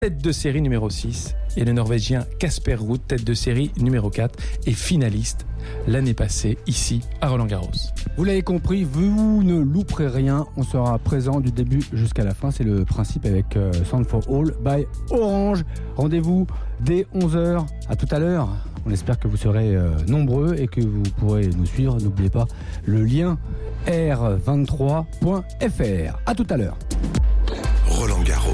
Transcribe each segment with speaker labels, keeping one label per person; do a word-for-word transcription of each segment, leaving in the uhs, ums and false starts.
Speaker 1: tête de série numéro six, et le Norvégien Casper Ruud, tête de série numéro quatre, et finaliste l'année passée ici à Roland-Garros.
Speaker 2: Vous l'avez compris, vous ne louperez rien, on sera présent du début jusqu'à la fin, c'est le principe avec euh, Sound for All by Orange. Rendez-vous dès onze heures, à tout à l'heure. On espère que vous serez euh, nombreux et que vous pourrez nous suivre. N'oubliez pas le lien r vingt-trois point f r. À tout à l'heure.
Speaker 3: Roland-Garros.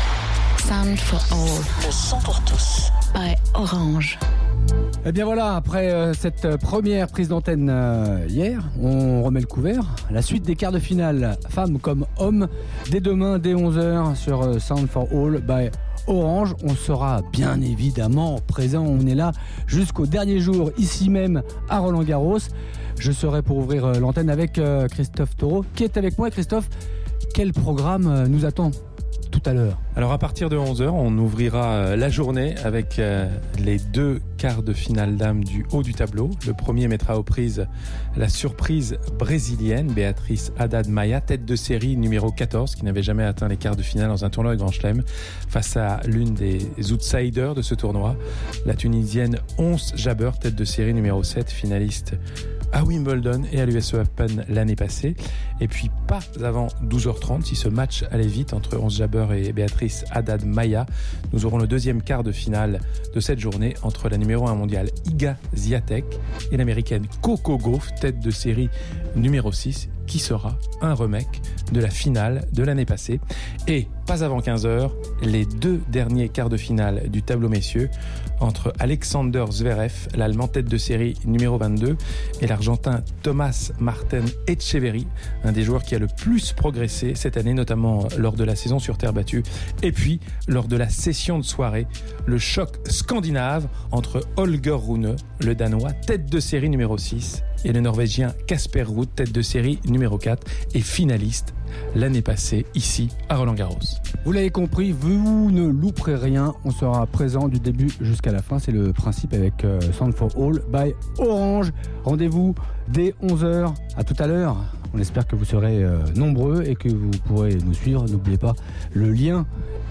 Speaker 4: Sound for All. Le son pour tous. By Orange.
Speaker 2: Eh bien voilà, après euh, cette première prise d'antenne euh, hier, on remet le couvert. La suite des quarts de finale, femmes comme hommes, dès demain, dès onze heures sur euh, Sound for All by Orange. On sera bien évidemment présent, on est là jusqu'au dernier jour, ici même à Roland-Garros. Je serai pour ouvrir euh, l'antenne avec euh, Christophe Taureau, qui est avec moi. Christophe, quel programme euh, nous attend tout à l'heure?
Speaker 1: Alors à partir de onze heures, on ouvrira la journée avec les deux quarts de finale dames du haut du tableau. Le premier mettra aux prises la surprise brésilienne Béatrice Haddad Maia, tête de série numéro quatorze, qui n'avait jamais atteint les quarts de finale dans un tournoi de Grand Chelem, face à l'une des outsiders de ce tournoi, la Tunisienne Ons Jabeur, tête de série numéro sept, finaliste à Wimbledon et à l'U S Open l'année passée. Et puis pas avant douze heures trente, si ce match allait vite entre Ons Jabeur et Béatrice Haddad Maia, nous aurons le deuxième quart de finale de cette journée entre la numéro un mondiale Iga Swiatek et l'américaine Coco Gauff, tête de série numéro six, qui sera un remake de la finale de l'année passée. Et pas avant quinze heures, les deux derniers quarts de finale du tableau messieurs entre Alexander Zverev, l'allemand tête de série numéro vingt-deux, et l'argentin Thomas Martin Etcheverry, un des joueurs qui a le plus progressé cette année, notamment lors de la saison sur terre battue. Et puis, lors de la session de soirée, le choc scandinave entre Holger Rune, le Danois, tête de série numéro six, et le Norvégien Casper Ruud, tête de série numéro quatre, et finaliste l'année passée ici à Roland-Garros.
Speaker 2: Vous l'avez compris, vous ne louperez rien, on sera présent du début jusqu'à la fin, c'est le principe avec euh, Sound for All by Orange. Rendez-vous dès onze heures, à tout à l'heure. On espère que vous serez euh, nombreux et que vous pourrez nous suivre. N'oubliez pas le lien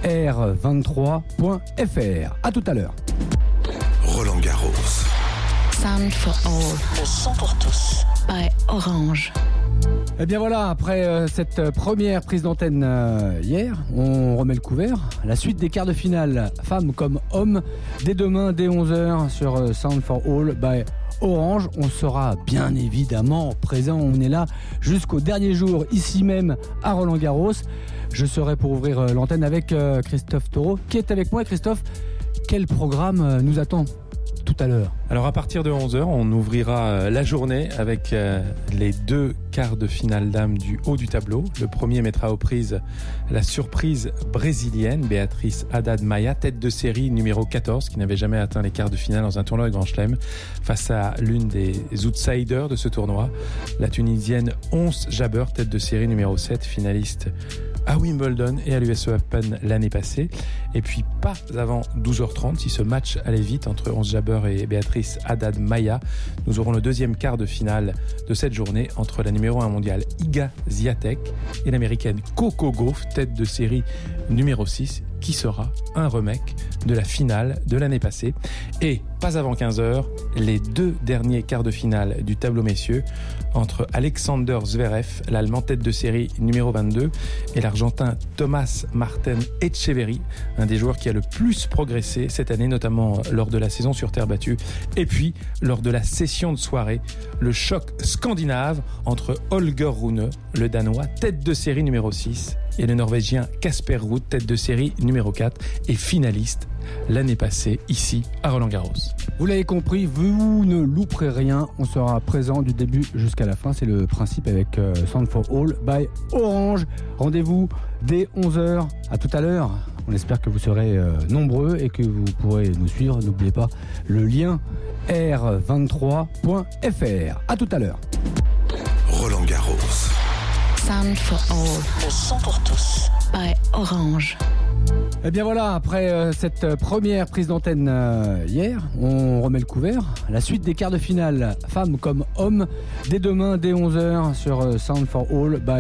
Speaker 2: r vingt-trois point f r. À tout à l'heure.
Speaker 3: Roland-Garros.
Speaker 4: Sound for All. Le son pour tous. By Orange.
Speaker 2: Eh bien voilà, après euh, cette première prise d'antenne euh, hier, on remet le couvert. La suite des quarts de finale, femmes comme hommes, dès demain, dès onze heures sur euh, Sound for All by Orange. On sera bien évidemment présent, on est là jusqu'au dernier jour, ici même à Roland-Garros. Je serai pour ouvrir euh, l'antenne avec euh, Christophe Taureau, qui est avec moi. Christophe, quel programme euh, nous attend tout à l'heure?
Speaker 1: Alors à partir de onze heures, on ouvrira la journée avec les deux quarts de finale dames du haut du tableau. Le premier mettra aux prises la surprise brésilienne Béatrice Haddad Maia, tête de série numéro quatorze, qui n'avait jamais atteint les quarts de finale dans un tournoi de Grand Chelem, face à l'une des outsiders de ce tournoi, la Tunisienne Ons Jabeur, tête de série numéro sept, finaliste à Wimbledon et à l'U S Open l'année passée. Et puis pas avant douze heures trente, si ce match allait vite entre Ons Jabeur et Béatrice Haddad Maia, nous aurons le deuxième quart de finale de cette journée entre la numéro un mondiale Iga Swiatek et l'américaine Coco Gauff, tête de série numéro six, qui sera un remake de la finale de l'année passée. Et pas avant quinze heures, les deux derniers quarts de finale du tableau messieurs entre Alexander Zverev, l'allemand tête de série numéro vingt-deux, et l'argentin Thomas Martin Etcheverry, un des joueurs qui a le plus progressé cette année, notamment lors de la saison sur terre battue. Et puis, lors de la session de soirée, le choc scandinave entre Holger Rune, le Danois, tête de série numéro six, et le Norvégien Casper Ruud, tête de série numéro quatre, et finaliste l'année passée ici à Roland-Garros.
Speaker 2: Vous l'avez compris, vous ne louperez rien, on sera présent du début jusqu'à la fin, c'est le principe avec euh, Sound for All by Orange. Rendez-vous dès onze heures, à tout à l'heure. On espère que vous serez euh, nombreux et que vous pourrez nous suivre. N'oubliez pas le lien r vingt-trois point f r. À tout à l'heure.
Speaker 3: Roland-Garros.
Speaker 4: Sound for All. Le son pour tous. By Orange.
Speaker 2: Eh bien voilà, après euh, cette première prise d'antenne euh, hier, on remet le couvert. La suite des quarts de finale, femmes comme hommes, dès demain, dès onze heures sur euh, Sound for All by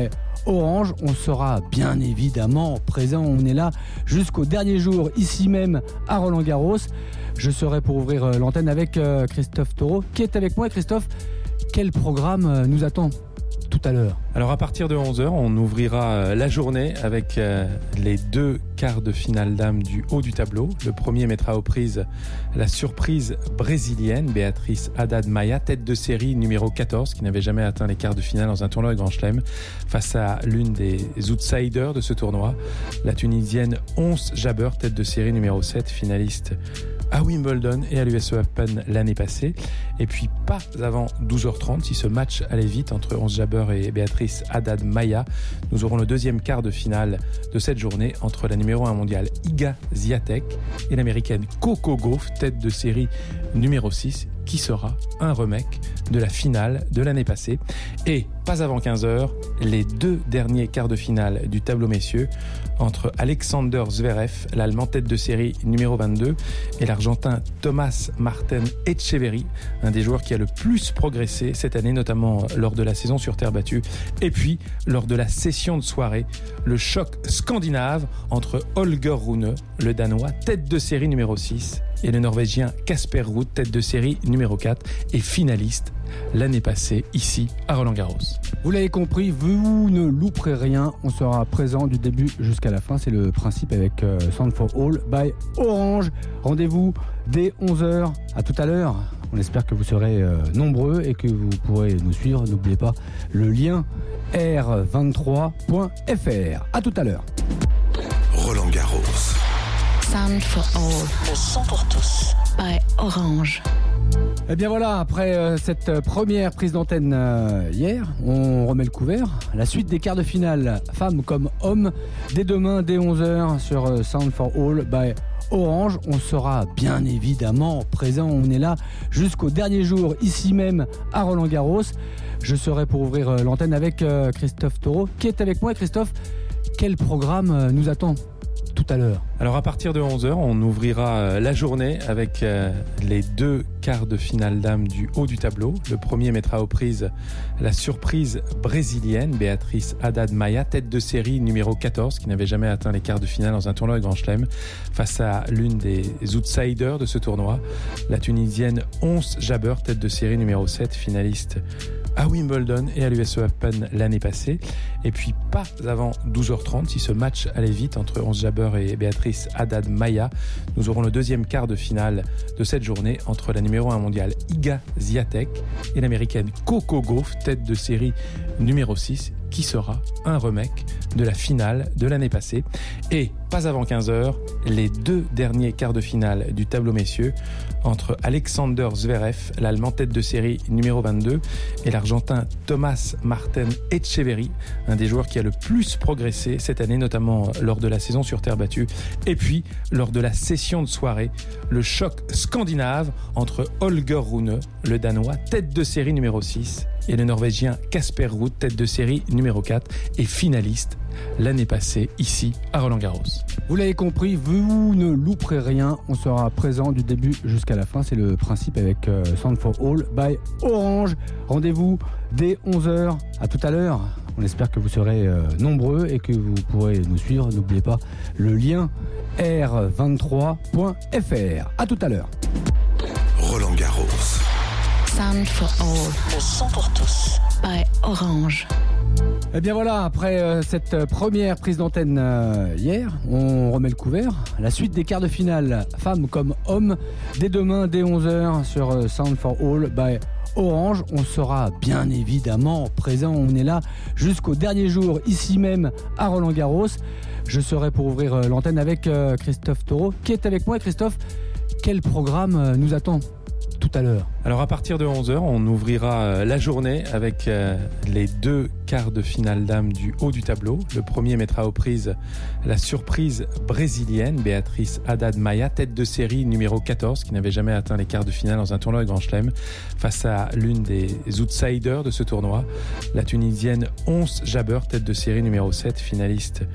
Speaker 2: Orange. On sera bien évidemment présent. On est là jusqu'au dernier jour, ici même à Roland-Garros. Je serai pour ouvrir l'antenne avec Christophe Taureau, qui est avec moi. Christophe, quel programme nous attend tout à l'heure?
Speaker 1: Alors à partir de onze heures, on ouvrira la journée avec les deux quarts de finale dames du haut du tableau. Le premier mettra aux prises la surprise brésilienne Béatrice Haddad Maia, tête de série numéro quatorze, qui n'avait jamais atteint les quarts de finale dans un tournoi de Grand Chelem, face à l'une des outsiders de ce tournoi, la Tunisienne Ons Jabeur, tête de série numéro sept, finaliste à Wimbledon et à l'U S Open l'année passée. Et puis pas avant douze heures trente, si ce match allait vite entre Ons Jabeur et Béatrice Haddad Maia, nous aurons le deuxième quart de finale de cette journée entre la numéro un mondiale Iga Swiatek et l'américaine Coco Gauff, tête de série numéro six, qui sera un remake de la finale de l'année passée. Et pas avant quinze heures, les deux derniers quarts de finale du tableau messieurs entre Alexander Zverev, l'allemand tête de série numéro vingt-deux, et l'argentin Thomas Martin Etcheverry, un des joueurs qui a le plus progressé cette année, notamment lors de la saison sur terre battue. Et puis, lors de la session de soirée, le choc scandinave entre Holger Rune, le Danois, tête de série numéro six, et le Norvégien Casper Ruud, tête de série numéro quatre, et finaliste l'année passée ici à Roland-Garros.
Speaker 2: Vous l'avez compris, vous ne louperez rien. On sera présent du début jusqu'à la fin. C'est le principe avec euh, Sound for All by Orange. Rendez-vous dès onze heures. À tout à l'heure. On espère que vous serez euh, nombreux et que vous pourrez nous suivre. N'oubliez pas le lien r vingt-trois point f r. À tout à l'heure.
Speaker 3: Roland-Garros.
Speaker 4: Sound for All. Le son pour tous. By Orange.
Speaker 2: Eh bien voilà, après euh, cette première prise d'antenne euh, hier, on remet le couvert. La suite des quarts de finale, femmes comme hommes, dès demain, dès onze heures sur euh, Sound for All by Orange. On sera bien évidemment présent. On est là jusqu'au dernier jour, ici même à Roland-Garros. Je serai pour ouvrir euh, l'antenne avec euh, Christophe Taureau, qui est avec moi. Christophe, quel programme euh, nous attend tout à l'heure?
Speaker 1: Alors à partir de onze heures, on ouvrira la journée avec les deux quarts de finale dames du haut du tableau. Le premier mettra aux prises la surprise brésilienne Béatrice Haddad Maia, tête de série numéro quatorze, qui n'avait jamais atteint les quarts de finale dans un tournoi de Grand Chelem, face à l'une des outsiders de ce tournoi, la Tunisienne Ons Jabeur, tête de série numéro sept, finaliste à Wimbledon et à l'U S Open l'année passée. Et puis pas avant douze heures trente, si ce match allait vite entre Ons Jabeur et Béatrice Haddad Maia, nous aurons le deuxième quart de finale de cette journée entre la numéro un mondiale Iga Swiatek et l'américaine Coco Gauff, tête de série numéro six, qui sera un remake de la finale de l'année passée. Et pas avant quinze heures, les deux derniers quarts de finale du tableau messieurs entre Alexander Zverev, l'allemand tête de série numéro vingt-deux, et l'argentin Thomas Martin Etcheverry, un des joueurs qui a le plus progressé cette année, notamment lors de la saison sur terre battue. Et puis, lors de la session de soirée, le choc scandinave entre Holger Rune, le Danois, tête de série numéro six, et le Norvégien Casper Ruud, tête de série numéro quatre, et finaliste l'année passée ici à Roland-Garros.
Speaker 2: Vous l'avez compris, vous ne louperez rien. On sera présent du début jusqu'à la fin. C'est le principe avec euh, Sound for All by Orange. Rendez-vous dès onze heures. À tout à l'heure. On espère que vous serez euh, nombreux et que vous pourrez nous suivre. N'oubliez pas le lien r vingt-trois point f r. À tout à l'heure.
Speaker 3: Roland-Garros.
Speaker 4: Sound for All. Le son pour tous. By Orange.
Speaker 2: Eh bien voilà, après euh, cette première prise d'antenne euh, hier, on remet le couvert. La suite des quarts de finale, femmes comme hommes, dès demain, dès onze heures sur euh, Sound for All by Orange. On sera bien évidemment présent. On est là jusqu'au dernier jour, ici même à Roland-Garros. Je serai pour ouvrir euh, l'antenne avec euh, Christophe Taureau, qui est avec moi. Christophe, quel programme euh, nous attend tout à l'heure?
Speaker 1: Alors à partir de onze heures, on ouvrira la journée avec les deux quarts de finale dames du haut du tableau. Le premier mettra aux prises la surprise brésilienne Béatrice Haddad Maia, tête de série numéro quatorze, qui n'avait jamais atteint les quarts de finale dans un tournoi de Grand Chelem, face à l'une des outsiders de ce tournoi, la Tunisienne Ons Jabeur, tête de série numéro sept, finaliste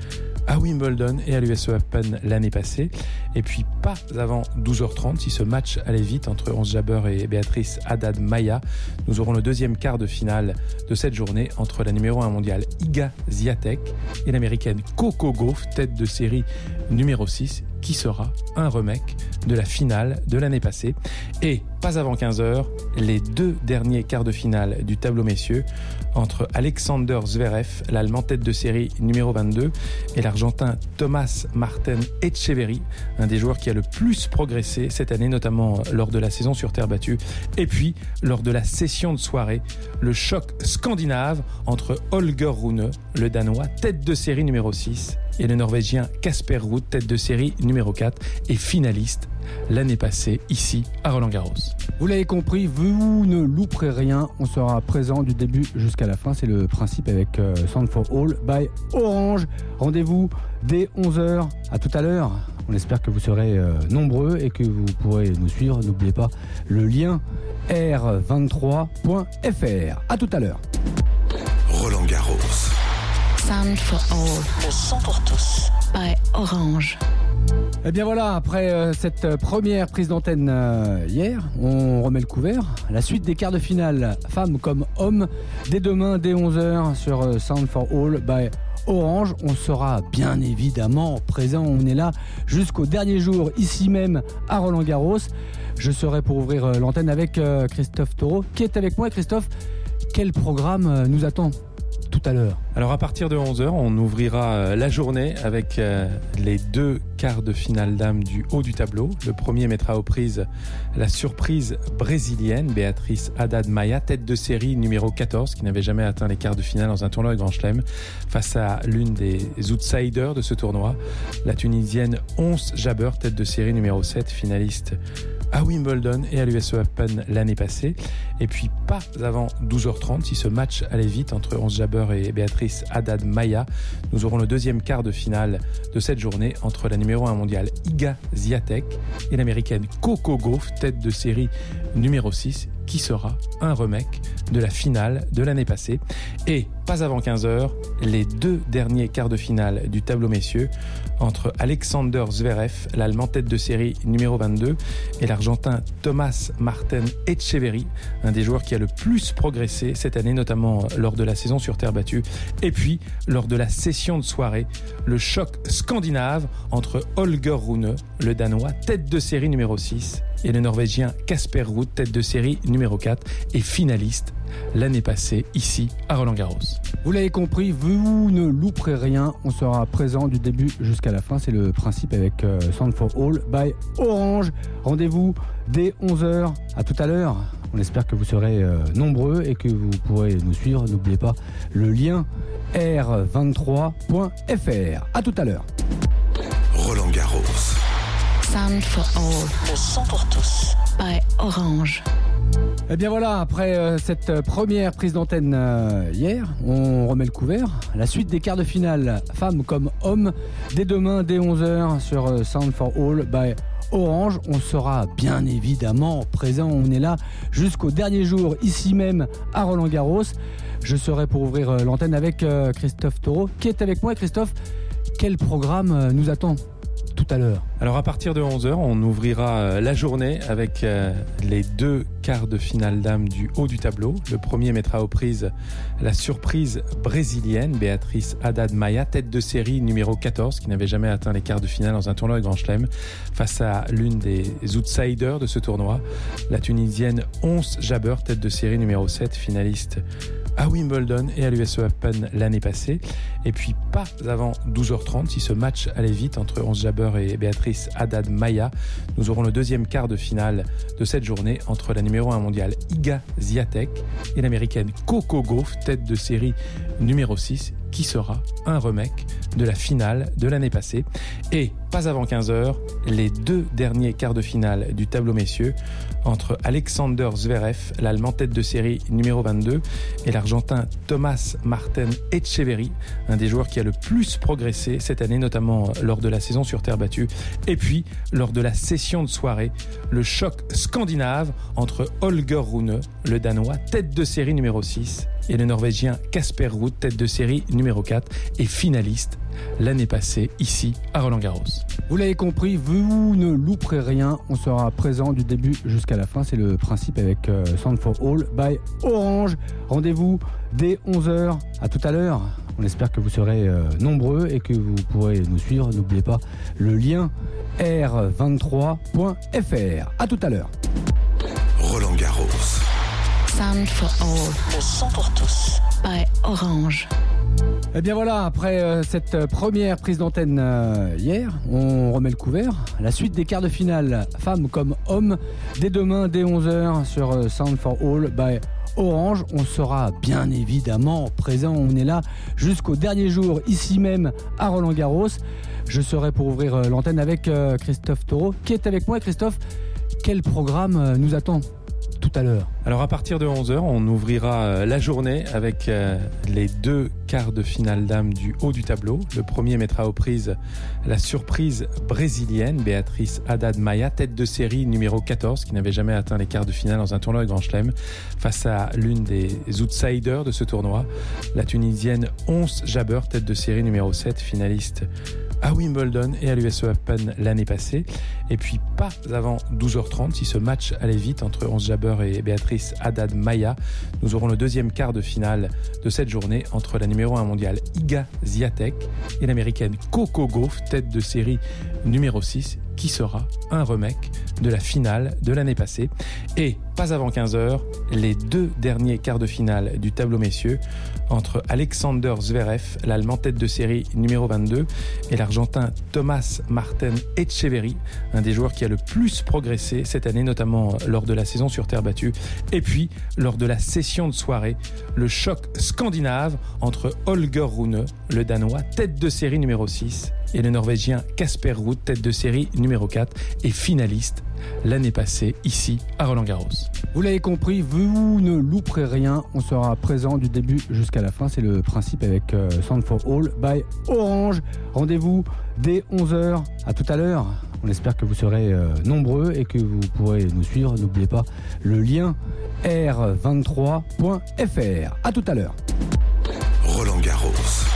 Speaker 1: à Wimbledon et à l'U S Open l'année passée. Et puis pas avant douze heures trente, si ce match allait vite entre Ons Jabeur et Béatrice Haddad-Maia, nous aurons le deuxième quart de finale de cette journée entre la numéro un mondiale Iga Swiatek et l'américaine Coco Gauff, tête de série numéro six, qui sera un remake de la finale de l'année passée. Et pas avant quinze heures, les deux derniers quarts de finale du tableau messieurs entre Alexander Zverev, l'allemand tête de série numéro vingt-deux, et l'argentin Thomas Martin Etcheverry, un des joueurs qui a le plus progressé cette année, notamment lors de la saison sur terre battue. Et puis, lors de la session de soirée, le choc scandinave entre Holger Rune, le Danois, tête de série numéro six, et le Norvégien Casper Ruud, tête de série numéro quatre, et finaliste l'année passée ici à Roland-Garros.
Speaker 2: Vous l'avez compris, vous ne louperez rien, on sera présent du début jusqu'à la fin, c'est le principe avec euh, Sound for All by Orange. Rendez-vous dès onze heures, à tout à l'heure. On espère que vous serez euh, nombreux et que vous pourrez nous suivre. N'oubliez pas le lien r vingt-trois point f r. À tout à l'heure.
Speaker 3: Roland-Garros.
Speaker 4: Sound for All. Le son pour tous. By Orange.
Speaker 2: Eh bien voilà, après euh, cette première prise d'antenne euh, hier, on remet le couvert. La suite des quarts de finale, femmes comme hommes, dès demain, dès onze heures sur euh, Sound for All by Orange. On sera bien évidemment présent, on est là jusqu'au dernier jour, ici même à Roland-Garros. Je serai pour ouvrir euh, l'antenne avec euh, Christophe Taureau, qui est avec moi. Christophe, quel programme euh, nous attend tout à l'heure?
Speaker 1: Alors à partir de onze heures, on ouvrira la journée avec les deux quarts de finale dames du haut du tableau. Le premier mettra aux prises la surprise brésilienne Béatrice Haddad-Maia, tête de série numéro quatorze, qui n'avait jamais atteint les quarts de finale dans un tournoi de Grand Chelem, face à l'une des outsiders de ce tournoi, la Tunisienne Ons Jabeur, tête de série numéro sept, finaliste à Wimbledon et à l'U S Open l'année passée. Et puis pas avant douze heures trente, si ce match allait vite entre Ons Jabeur et Béatrice Haddad-Maia, nous aurons le deuxième quart de finale de cette journée entre la numéro un mondiale Iga Swiatek et l'américaine Coco Gauff, tête de série numéro six, qui sera un remake de la finale de l'année passée. Et pas avant quinze heures, les deux derniers quarts de finale du tableau messieurs entre Alexander Zverev, l'allemand tête de série numéro vingt-deux, et l'argentin Thomas Martin Etcheverry, un des joueurs qui a le plus progressé cette année, notamment lors de la saison sur terre battue. Et puis, lors de la session de soirée, le choc scandinave entre Holger Rune, le Danois, tête de série numéro six, et le Norvégien Casper Ruud, tête de série numéro quatre, et finaliste l'année passée ici à Roland-Garros.
Speaker 2: Vous l'avez compris, vous ne louperez rien, on sera présent du début jusqu'à la fin, c'est le principe avec euh, Sound for All by Orange. Rendez-vous dès onze heures, à tout à l'heure. On espère que vous serez euh, nombreux et que vous pourrez nous suivre. N'oubliez pas le lien r vingt-trois point f r. À tout à l'heure.
Speaker 3: Roland-Garros.
Speaker 4: Sound for All. Le son pour tous. By Orange.
Speaker 2: Eh bien voilà, après euh, cette première prise d'antenne euh, hier, on remet le couvert. La suite des quarts de finale, femmes comme hommes, dès demain, dès onze heures sur euh, Sound for All by Orange. On sera bien évidemment présent, on est là jusqu'au dernier jour, ici même à Roland-Garros. Je serai pour ouvrir euh, l'antenne avec euh, Christophe Taureau, qui est avec moi. Christophe, quel programme euh, nous attend tout à l'heure?
Speaker 1: Alors à partir de onze heures, on ouvrira la journée avec les deux quarts de finale dames du haut du tableau. Le premier mettra aux prises la surprise brésilienne Béatrice Haddad-Maia, tête de série numéro quatorze, qui n'avait jamais atteint les quarts de finale dans un tournoi de Grand Chelem, face à l'une des outsiders de ce tournoi, la Tunisienne Ons Jabeur, tête de série numéro sept, finaliste à Wimbledon et à l'U S Open l'année passée. Et puis pas avant douze heures trente, si ce match allait vite entre Ons Jabeur et Béatrice Haddad-Maia, nous aurons le deuxième quart de finale de cette journée entre la numéro un mondiale Iga Swiatek et l'américaine Coco Gauff, tête de série numéro six, qui sera un remake de la finale de l'année passée. Et pas avant quinze heures, les deux derniers quarts de finale du tableau messieurs entre Alexander Zverev, l'allemand tête de série numéro vingt-deux, et l'argentin Thomas Martin Etcheverry, un des joueurs qui a le plus progressé cette année, notamment lors de la saison sur terre battue. Et puis, lors de la session de soirée, le choc scandinave entre Holger Rune, le Danois, tête de série numéro six, et le Norvégien Casper Ruud, tête de série numéro quatre et finaliste l'année passée ici à Roland-Garros.
Speaker 2: Vous l'avez compris, vous ne louperez rien, on sera présent du début jusqu'à la fin, c'est le principe avec euh, Sound for All by Orange. Rendez-vous dès onze heures, à tout à l'heure. On espère que vous serez euh, nombreux et que vous pourrez nous suivre. N'oubliez pas le lien r vingt-trois point f r. À tout à l'heure.
Speaker 3: Roland-Garros.
Speaker 4: Sound for All. Le son pour tous. By Orange.
Speaker 2: Eh bien voilà, après euh, cette première prise d'antenne euh, hier, on remet le couvert. La suite des quarts de finale, femmes comme hommes, dès demain, dès onze heures sur euh, Sound for All by Orange. On sera bien évidemment présent, on est là jusqu'au dernier jour, ici même à Roland-Garros. Je serai pour ouvrir euh, l'antenne avec euh, Christophe Taureau, qui est avec moi. Christophe, quel programme euh, nous attend tout à l'heure?
Speaker 1: Alors à partir de onze heures, on ouvrira la journée avec les deux quarts de finale dames du haut du tableau. Le premier mettra aux prises la surprise brésilienne Béatrice Haddad Maia, tête de série numéro quatorze, qui n'avait jamais atteint les quarts de finale dans un tournoi de Grand Chelem, face à l'une des outsiders de ce tournoi, la Tunisienne Ons Jabeur, tête de série numéro sept, finaliste à Wimbledon et à l'U S Open l'année passée. Et puis pas avant douze heures trente, si ce match allait vite entre Ons Jabeur et Béatrice Haddad Maia, nous aurons le deuxième quart de finale de cette journée entre la numéro un mondiale Iga Swiatek et l'américaine Coco Gauff, tête de série numéro six, qui sera un remake de la finale de l'année passée. Et pas avant quinze heures, les deux derniers quarts de finale du tableau messieurs entre Alexander Zverev, l'allemand tête de série numéro vingt-deux, et l'argentin Thomas Martin Etcheverry, un des joueurs qui a le plus progressé cette année, notamment lors de la saison sur terre battue. Et puis, lors de la session de soirée, le choc scandinave entre Holger Rune, le Danois, tête de série numéro six, et le Norvégien Casper Ruud, tête de série numéro quatre et finaliste l'année passée ici à Roland-Garros.
Speaker 2: Vous l'avez compris, vous ne louperez rien, on sera présent du début jusqu'à la fin, c'est le principe avec euh, Sound for All by Orange. Rendez-vous dès onze heures, à tout à l'heure. On espère que vous serez euh, nombreux et que vous pourrez nous suivre. N'oubliez pas le lien r vingt-trois point f r. À tout à l'heure.
Speaker 3: Roland-Garros.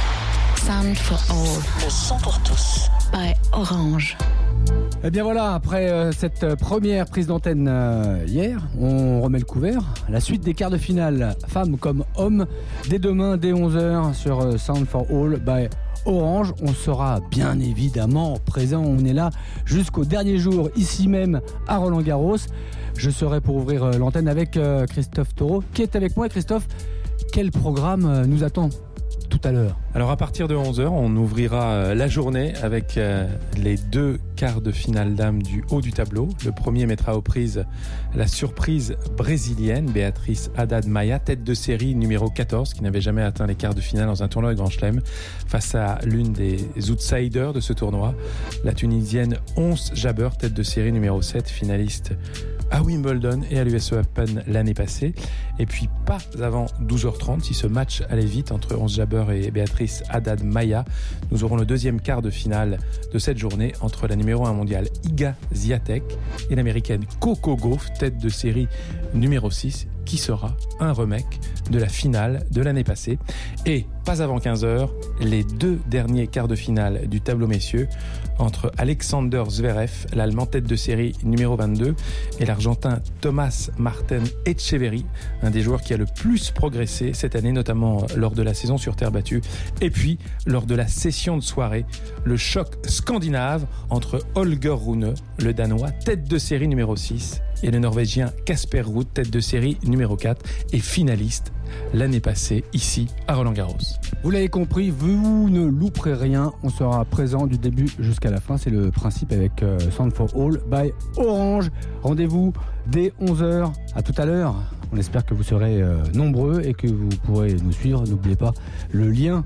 Speaker 4: Sound for All. Le son pour tous. By Orange.
Speaker 2: Eh bien voilà, après euh, cette première prise d'antenne euh, hier, on remet le couvert. La suite des quarts de finale, femmes comme hommes, dès demain, dès onze heures sur euh, Sound for All by Orange. On sera bien évidemment présent, on est là jusqu'au dernier jour, ici même à Roland-Garros. Je serai pour ouvrir euh, l'antenne avec euh, Christophe Taureau, qui est avec moi. Christophe, quel programme euh, nous attend tout à l'heure?
Speaker 1: Alors à partir de onze heures, on ouvrira la journée avec les deux quarts de finale dames du haut du tableau. Le premier mettra aux prises la surprise brésilienne Béatrice Haddad Maia, tête de série numéro quatorze, qui n'avait jamais atteint les quarts de finale dans un tournoi de Grand Chelem, face à l'une des outsiders de ce tournoi, la Tunisienne Ons Jabeur, tête de série numéro sept, finaliste à Wimbledon et à l'U S Open l'année passée. Et puis pas avant douze heures trente, si ce match allait vite entre Ons Jabeur et Béatrice Haddad Maia, nous aurons le deuxième quart de finale de cette journée entre la numéro un mondiale Iga Swiatek et l'américaine Coco Gauff, tête de série numéro six, qui sera un remake de la finale de l'année passée. Et pas avant quinze heures, les deux derniers quarts de finale du tableau messieurs entre Alexander Zverev, l'allemand tête de série numéro vingt-deux, et l'argentin Thomas Martin Etcheverry, un des joueurs qui a le plus progressé cette année, notamment lors de la saison sur terre battue. Et puis, lors de la session de soirée, le choc scandinave entre Holger Rune, le Danois, tête de série numéro six, et le Norvégien Casper Ruud, tête de série numéro quatre et finaliste l'année passée ici à Roland-Garros.
Speaker 2: Vous l'avez compris, vous ne louperez rien, on sera présent du début jusqu'à la fin, c'est le principe avec euh, Sound for All by Orange. Rendez-vous dès onze heures, à tout à l'heure. On espère que vous serez euh, nombreux et que vous pourrez nous suivre. N'oubliez pas le lien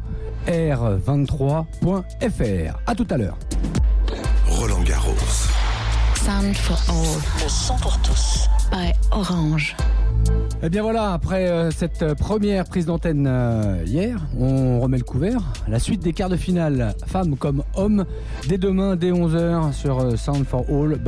Speaker 2: r vingt-trois point f r. À tout à l'heure.
Speaker 3: Roland-Garros.
Speaker 4: Sound for All. Le son pour tous. By Orange.
Speaker 2: Eh bien voilà, après euh, cette première prise d'antenne euh, hier, on remet le couvert. La suite des quarts de finale, femmes comme hommes, dès demain, dès onze heures sur euh, Sound for All by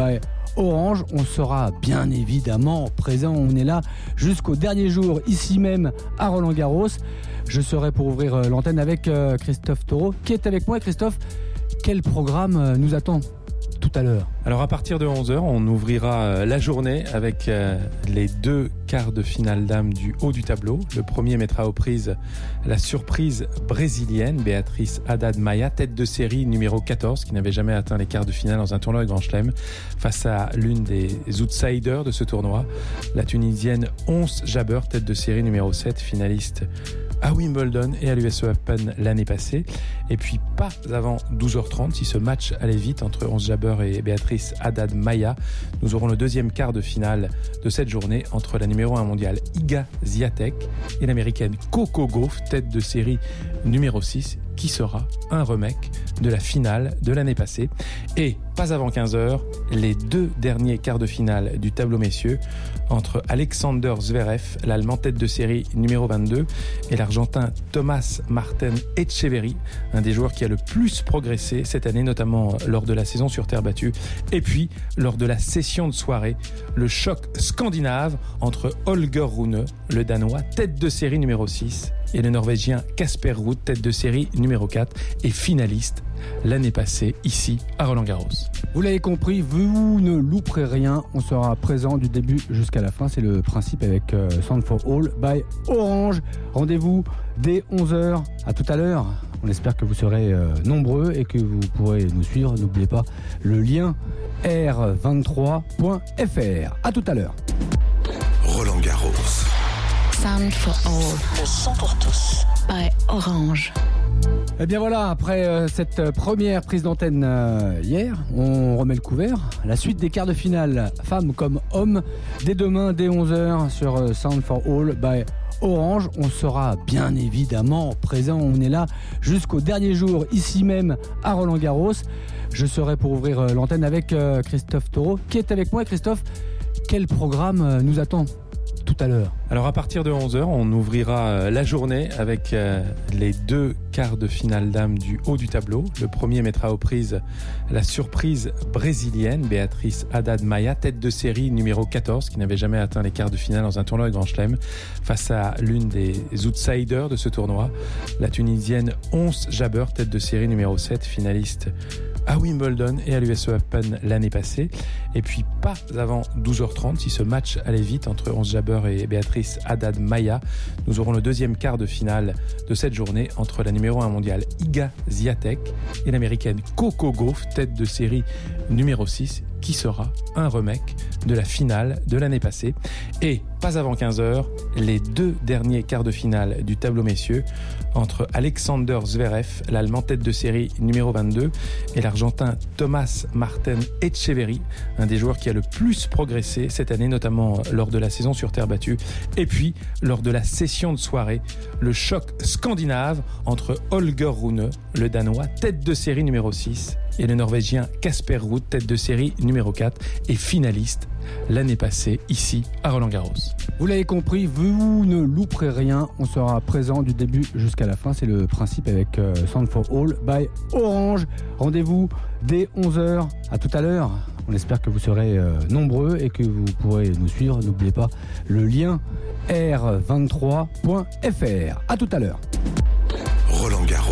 Speaker 2: Orange. On sera bien évidemment présent. On est là jusqu'au dernier jour, ici même à Roland-Garros. Je serai pour ouvrir l'antenne avec Christophe Taureau, qui est avec moi. Christophe, quel programme nous attend tout à l'heure?
Speaker 1: Alors à partir de onze heures, on ouvrira la journée avec les deux quarts de finale dames du haut du tableau. Le premier mettra aux prises la surprise brésilienne Béatrice Haddad-Maia, tête de série numéro quatorze, qui n'avait jamais atteint les quarts de finale dans un tournoi de Grand Chelem, face à l'une des outsiders de ce tournoi, la Tunisienne Ons Jabeur, tête de série numéro sept, finaliste à Wimbledon et à l'U S Open l'année passée. Et puis pas avant douze heures trente, si ce match allait vite entre Ons Jabeur et Béatrice Haddad-Maia, nous aurons le deuxième quart de finale de cette journée entre la numéro un mondiale Iga Swiatek et l'américaine Coco Gauff, tête de série numéro six, qui sera un remake de la finale de l'année passée. Et pas avant quinze heures, les deux derniers quarts de finale du tableau messieurs entre Alexander Zverev, l'Allemand tête de série numéro vingt-deux, et l'Argentin Thomas Martin Etcheverry, un des joueurs qui a le plus progressé cette année, notamment lors de la saison sur terre battue. Et puis, lors de la session de soirée, le choc scandinave entre Holger Rune, le Danois, tête de série numéro six, et le Norvégien Casper Ruud, tête de série numéro quatre, et finaliste l'année passée ici à Roland-Garros.
Speaker 2: Vous l'avez compris, vous ne louperez rien, on sera présent du début jusqu'à la fin, c'est le principe avec euh, Sound for All by Orange. Rendez-vous dès onze heures, à tout à l'heure. On espère que vous serez euh, nombreux et que vous pourrez nous suivre. N'oubliez pas le lien r vingt-trois point f r. À tout à l'heure.
Speaker 3: Roland-Garros.
Speaker 4: Sound for All. Le son pour tous. By Orange.
Speaker 2: Eh bien voilà, après euh, cette première prise d'antenne euh, hier, on remet le couvert. La suite des quarts de finale, femmes comme hommes, dès demain, dès onze heures sur euh, Sound for All by Orange. On sera bien évidemment présent. On est là jusqu'au dernier jour, ici même à Roland-Garros. Je serai pour ouvrir euh, l'antenne avec euh, Christophe Taureau, qui est avec moi. Christophe, quel programme euh, nous attend tout à l'heure?
Speaker 1: Alors à partir de onze heures, on ouvrira la journée avec les deux quarts de finale dames du haut du tableau. Le premier mettra aux prises la surprise brésilienne Béatrice Haddad-Maia, tête de série numéro quatorze, qui n'avait jamais atteint les quarts de finale dans un tournoi de Grand Chelem, face à l'une des outsiders de ce tournoi, la Tunisienne Ons Jabeur, tête de série numéro sept, finaliste à Wimbledon et à l'U S Open l'année passée. Et puis pas avant douze heures trente, si ce match allait vite entre Ons Jabeur et Béatrice Haddad-Maia, nous aurons le deuxième quart de finale de cette journée entre la numéro un mondiale Iga Swiatek et l'américaine Coco Gauff, tête de série numéro six, qui sera un remake de la finale de l'année passée. Et pas avant quinze heures, les deux derniers quarts de finale du tableau messieurs entre Alexander Zverev, l'Allemand tête de série numéro vingt-deux, et l'Argentin Thomas Martin Etcheverry, un des joueurs qui a le plus progressé cette année, notamment lors de la saison sur terre battue. Et puis, lors de la session de soirée, le choc scandinave entre Holger Rune, le Danois, tête de série numéro six, et le Norvégien Casper Ruud, tête de série numéro quatre, et finaliste l'année passée ici à Roland-Garros.
Speaker 2: Vous l'avez compris, vous ne louperez rien, on sera présent du début jusqu'à la fin, c'est le principe avec euh, Sound for All by Orange. Rendez-vous dès onze heures, à tout à l'heure. On espère que vous serez euh, nombreux et que vous pourrez nous suivre. N'oubliez pas le lien r vingt-trois point f r. À tout à l'heure.
Speaker 3: Roland-Garros.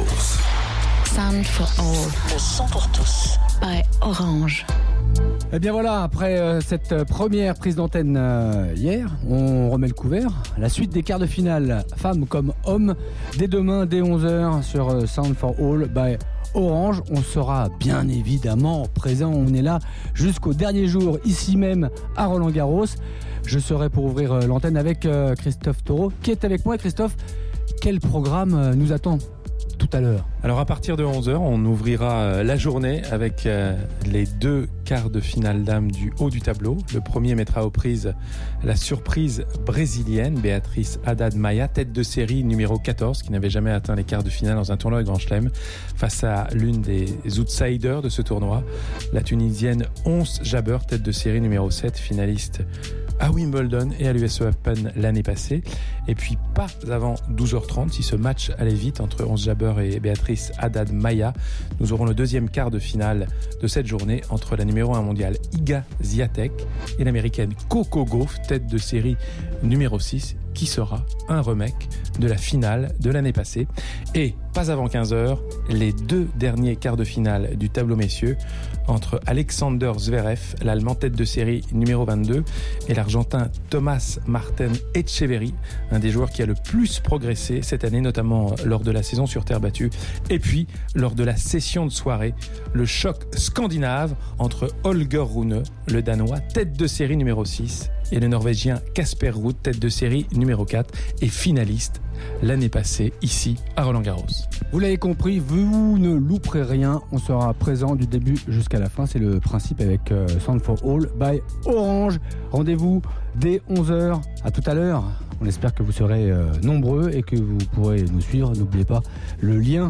Speaker 4: Sound for All. Le son pour tous. By Orange.
Speaker 2: Eh bien voilà, après euh, cette première prise d'antenne euh, hier, on remet le couvert. La suite des quarts de finale, femmes comme hommes, dès demain, dès onze heures sur euh, Sound for All by Orange. On sera bien évidemment présent. On est là jusqu'au dernier jour, ici même à Roland-Garros. Je serai pour ouvrir euh, l'antenne avec euh, Christophe Taureau, qui est avec moi. Christophe, quel programme euh, nous attend tout à l'heure?
Speaker 1: Alors à partir de onze heures, on ouvrira la journée avec les deux quarts de finale dames du haut du tableau. Le premier mettra aux prises la surprise brésilienne Béatrice Haddad-Maia, tête de série numéro quatorze, qui n'avait jamais atteint les quarts de finale dans un tournoi de Grand Chelem, face à l'une des outsiders de ce tournoi, la Tunisienne Ons Jabeur, tête de série numéro sept, finaliste à Wimbledon et à l'U S Open l'année passée. Et puis pas avant douze heures trente, si ce match allait vite entre Ons Jabeur et Béatrice Haddad-Maia, nous aurons le deuxième quart de finale de cette journée entre la numéro numéro un mondial Iga Swiatek et l'américaine Coco Gauff, tête de série numéro six, qui sera un remake de la finale de l'année passée. Et pas avant quinze heures, les deux derniers quarts de finale du tableau messieurs entre Alexander Zverev, l'Allemand tête de série numéro vingt-deux, et l'Argentin Thomas Martin Etcheverry, un des joueurs qui a le plus progressé cette année, notamment lors de la saison sur terre battue. Et puis, lors de la session de soirée, le choc scandinave entre Holger Rune, le Danois, tête de série numéro six, et le Norvégien Casper Ruud, tête de série numéro quatre, et finaliste l'année passée ici à Roland-Garros.
Speaker 2: Vous l'avez compris, vous ne louperez rien, on sera présent du début jusqu'à la fin, c'est le principe avec euh, Sound for All by Orange. Rendez-vous dès onze heures, à tout à l'heure. On espère que vous serez euh, nombreux et que vous pourrez nous suivre. N'oubliez pas le lien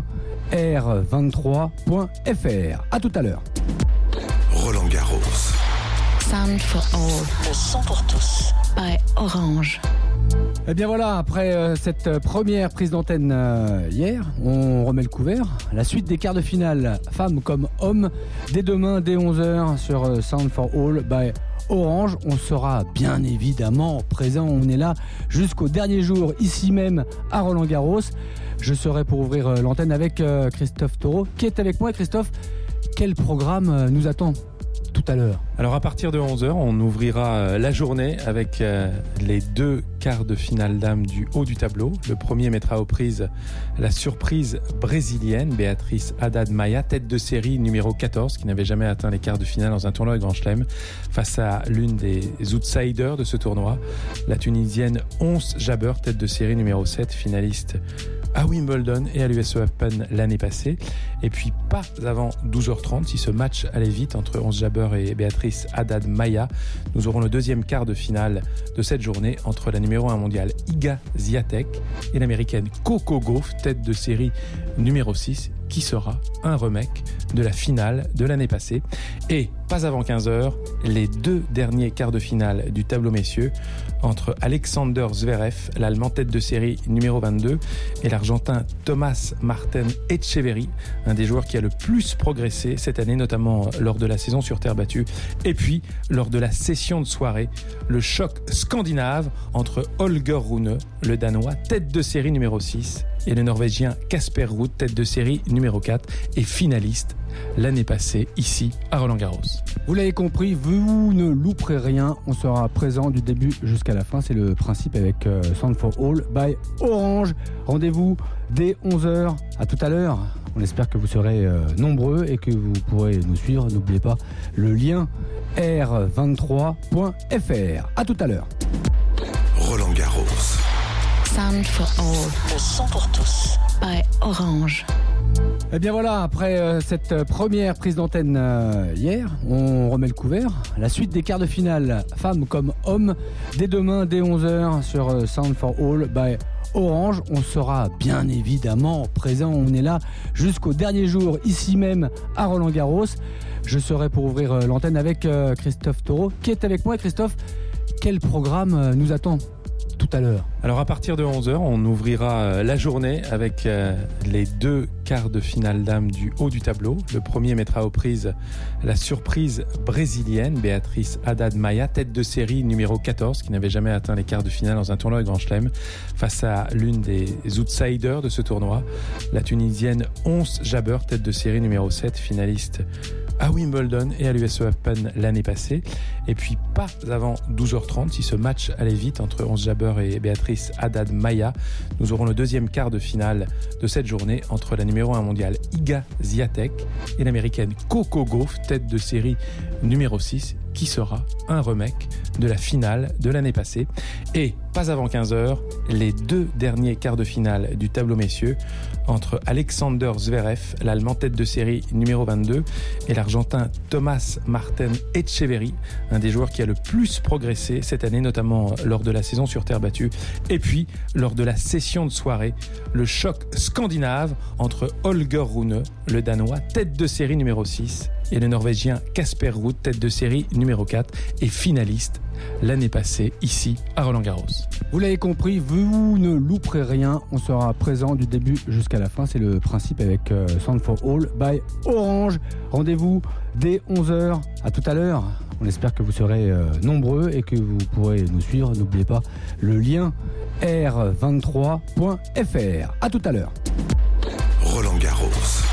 Speaker 2: r vingt-trois point f r. À tout à l'heure.
Speaker 3: Roland-Garros.
Speaker 4: Sound for All. Le son pour tous. By Orange.
Speaker 2: Eh bien voilà, après euh, cette première prise d'antenne euh, hier, on remet le couvert. La suite des quarts de finale, femmes comme hommes, dès demain, dès onze heures sur euh, Sound for All by Orange. On sera bien évidemment présent, on est là jusqu'au dernier jour, ici même à Roland-Garros. Je serai pour ouvrir euh, l'antenne avec euh, Christophe Taureau, qui est avec moi. Christophe, quel programme euh, nous attend tout à l'heure?
Speaker 1: Alors à partir de onze heures, on ouvrira la journée avec les deux quarts de finale dames du haut du tableau. Le premier mettra aux prises la surprise brésilienne Béatrice Haddad Maia, tête de série numéro quatorze, qui n'avait jamais atteint les quarts de finale dans un tournoi de Grand Chelem, face à l'une des outsiders de ce tournoi, la Tunisienne Ons Jabeur, tête de série numéro sept, finaliste à Wimbledon et à l'U S Open l'année passée. Et puis pas avant douze heures trente, si ce match allait vite entre Ons Jabeur et Béatrice Haddad Maia, nous aurons le deuxième quart de finale de cette journée entre la numéro un mondiale Iga Swiatek et l'américaine Coco Gauff, tête de série numéro six, qui sera un remake de la finale de l'année passée. Et pas avant quinze heures, les deux derniers quarts de finale du tableau messieurs entre Alexander Zverev, l'Allemand tête de série numéro vingt-deux, et l'Argentin Thomas Martin Etcheverry, un des joueurs qui a le plus progressé cette année, notamment lors de la saison sur terre battue. Et puis, lors de la session de soirée, le choc scandinave entre Holger Rune, le Danois, tête de série numéro six, et le Norvégien Casper Ruud, tête de série numéro quatre, et finaliste l'année passée ici à Roland-Garros.
Speaker 2: Vous l'avez compris, vous ne louperez rien, on sera présent du début jusqu'à la fin, c'est le principe avec euh, Sound for All by Orange. Rendez-vous dès onze heures, à tout à l'heure. On espère que vous serez euh, nombreux et que vous pourrez nous suivre. N'oubliez pas le lien r vingt-trois point f r. À tout à l'heure.
Speaker 3: Roland-Garros.
Speaker 4: Sound for All. Le son pour tous. By Orange.
Speaker 2: Eh bien voilà, après euh, cette première prise d'antenne euh, hier, on remet le couvert. La suite des quarts de finale, femmes comme hommes, dès demain, dès onze heures sur euh, Sound for All by Orange. On sera bien évidemment présent, on est là jusqu'au dernier jour, ici même à Roland-Garros. Je serai pour ouvrir euh, l'antenne avec euh, Christophe Taureau, qui est avec moi. Christophe, quel programme euh, nous attend tout à l'heure?
Speaker 1: Alors à partir de onze heures, on ouvrira la journée avec les deux quarts de finale dames du haut du tableau. Le premier mettra aux prises la surprise brésilienne Béatrice Haddad Maia, tête de série numéro quatorze, qui n'avait jamais atteint les quarts de finale dans un tournoi de Grand Chelem, face à l'une des outsiders de ce tournoi, la Tunisienne Ons Jabeur, tête de série numéro sept, finaliste à Wimbledon et à l'U S Open l'année passée. Et puis pas avant douze heures trente, si ce match allait vite entre Ons Jabeur et Béatrice Haddad Maia, nous aurons le deuxième quart de finale de cette journée entre la numéro un mondiale Iga Swiatek et l'américaine Coco Gauff, tête de série numéro six, qui sera un remake de la finale de l'année passée. Et pas avant quinze heures, les deux derniers quarts de finale du tableau messieurs entre Alexander Zverev, l'Allemand tête de série numéro vingt-deux, et l'Argentin Thomas Martin Etcheverry, un des joueurs qui a le plus progressé cette année, notamment lors de la saison sur terre battue. Et puis, lors de la session de soirée, le choc scandinave entre Holger Rune, le Danois, tête de série numéro six, et le Norvégien Casper Ruud, tête de série numéro quatre et finaliste l'année passée ici à Roland-Garros.
Speaker 2: Vous l'avez compris, vous ne louperez rien, on sera présent du début jusqu'à la fin, c'est le principe avec euh, Sound for All by Orange. Rendez-vous dès onze heures, à tout à l'heure. On espère que vous serez euh, nombreux et que vous pourrez nous suivre. N'oubliez pas le lien r vingt-trois point f r. À tout à l'heure.
Speaker 3: Roland-Garros.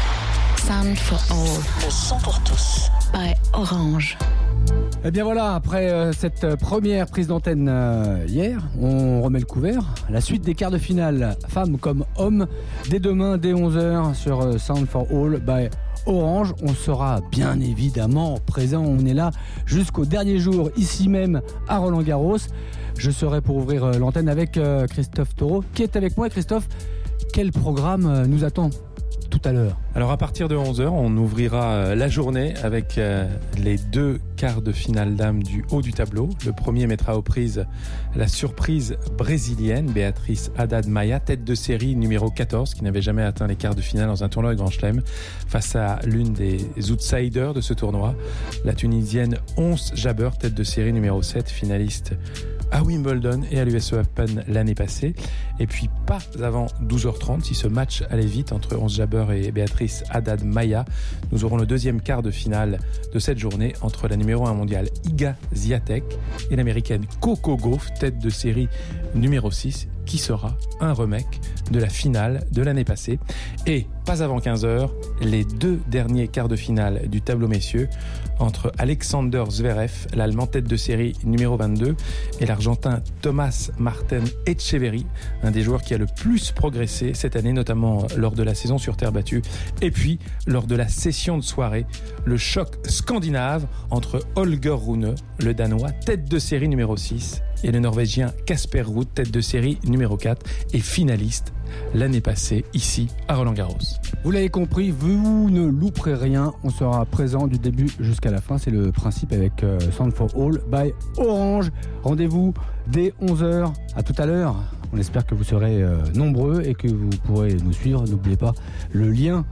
Speaker 4: Sound for All. Le son pour tous. By Orange.
Speaker 2: Eh bien voilà, après euh, cette première prise d'antenne euh, hier, on remet le couvert. La suite des quarts de finale, femmes comme hommes, dès demain, dès onze heures sur euh, Sound for All by Orange. On sera bien évidemment présent, on est là jusqu'au dernier jour, ici même à Roland-Garros. Je serai pour ouvrir euh, l'antenne avec euh, Christophe Taureau, qui est avec moi. Christophe, quel programme euh, nous attend tout à l'heure?
Speaker 1: Alors à partir de onze heures, on ouvrira la journée avec les deux quarts de finale dames du haut du tableau. Le premier mettra aux prises la surprise brésilienne Béatrice Haddad Maia, tête de série numéro quatorze, qui n'avait jamais atteint les quarts de finale dans un tournoi de Grand Chelem, face à l'une des outsiders de ce tournoi, la Tunisienne Ons Jabeur, tête de série numéro sept, finaliste à Wimbledon et à l'U S Open l'année passée. Et puis pas avant douze heures trente, si ce match allait vite entre Ons Jabeur et Béatrice Haddad Maia, nous aurons le deuxième quart de finale de cette journée entre la numéro un mondiale Iga Swiatek et l'américaine Coco Gauff, tête de série numéro six, qui sera un remake de la finale de l'année passée. Et pas avant quinze heures, les deux derniers quarts de finale du tableau messieurs entre Alexander Zverev, l'allemand tête de série numéro vingt-deux, et l'argentin Thomas Martin Etcheverry, un des joueurs qui a le plus progressé cette année, notamment lors de la saison sur terre battue. Et puis, lors de la session de soirée, le choc scandinave entre Holger Rune, le Danois, tête de série numéro six, et le Norvégien Casper Ruud, tête de série numéro quatre et finaliste l'année passée ici à Roland-Garros.
Speaker 2: Vous l'avez compris, vous ne louperez rien, on sera présent du début jusqu'à la fin, c'est le principe avec euh, Sound for All by Orange. Rendez-vous dès onze heures, à tout à l'heure. On espère que vous serez euh, nombreux et que vous pourrez nous suivre. N'oubliez pas le lien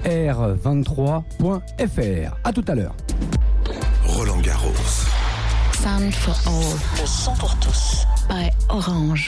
Speaker 2: r vingt-trois point f r. À tout à l'heure.
Speaker 3: Roland-Garros.
Speaker 4: Sound for All. Le son pour tous. By Orange.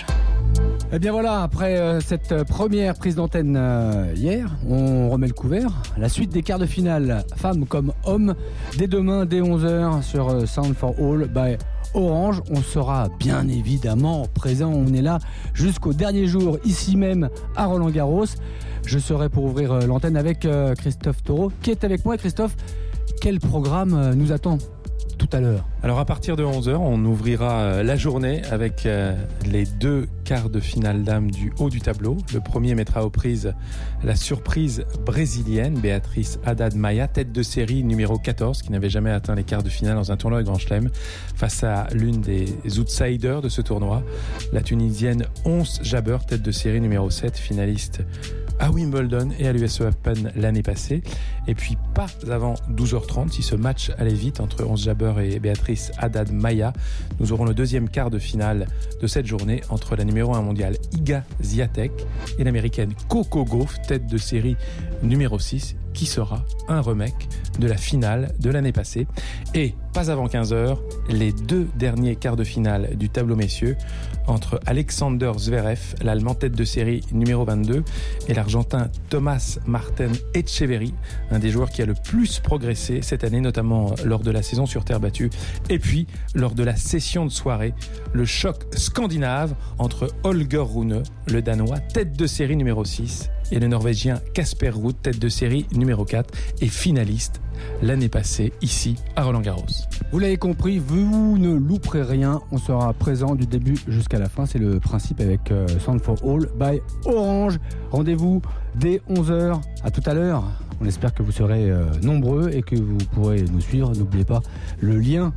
Speaker 2: Eh bien voilà, après euh, cette première prise d'antenne euh, hier, on remet le couvert. La suite des quarts de finale, femmes comme hommes, dès demain, dès onze heures sur euh, Sound for All by Orange. On sera bien évidemment présent, on est là jusqu'au dernier jour, ici même à Roland-Garros. Je serai pour ouvrir euh, l'antenne avec euh, Christophe Taureau, qui est avec moi. Christophe, quel programme euh, nous attend tout à l'heure?
Speaker 1: Alors à partir de onze heures, on ouvrira la journée avec les deux quarts de finale dames du haut du tableau. Le premier mettra aux prises la surprise brésilienne Béatrice Haddad Maia, tête de série numéro quatorze, qui n'avait jamais atteint les quarts de finale dans un tournoi de Grand Chelem, face à l'une des outsiders de ce tournoi, la Tunisienne Ons Jabeur, tête de série numéro sept, finaliste à Wimbledon et à l'U S Open l'année passée. Et puis pas avant douze heures trente, si ce match allait vite entre Ons Jabeur et Béatrice Haddad Maia, nous aurons le deuxième quart de finale de cette journée entre la numéro un mondiale Iga Swiatek et l'américaine Coco Gauff, tête de série numéro six, qui sera un remake de la finale de l'année passée. Et pas avant quinze heures, les deux derniers quarts de finale du tableau messieurs entre Alexander Zverev, l'allemand tête de série numéro vingt-deux, et l'argentin Thomas Martin Etcheverry, un des joueurs qui a le plus progressé cette année, notamment lors de la saison sur terre battue. Et puis, lors de la session de soirée, le choc scandinave entre Holger Rune, le Danois, tête de série numéro six, et le Norvégien Casper Ruud, tête de série numéro quatre et finaliste l'année passée ici à Roland-Garros.
Speaker 2: Vous l'avez compris, vous ne louperez rien, on sera présent du début jusqu'à la fin, c'est le principe avec euh, Sound for All by Orange. Rendez-vous dès onze heures, à tout à l'heure. On espère que vous serez euh, nombreux et que vous pourrez nous suivre. N'oubliez pas le lien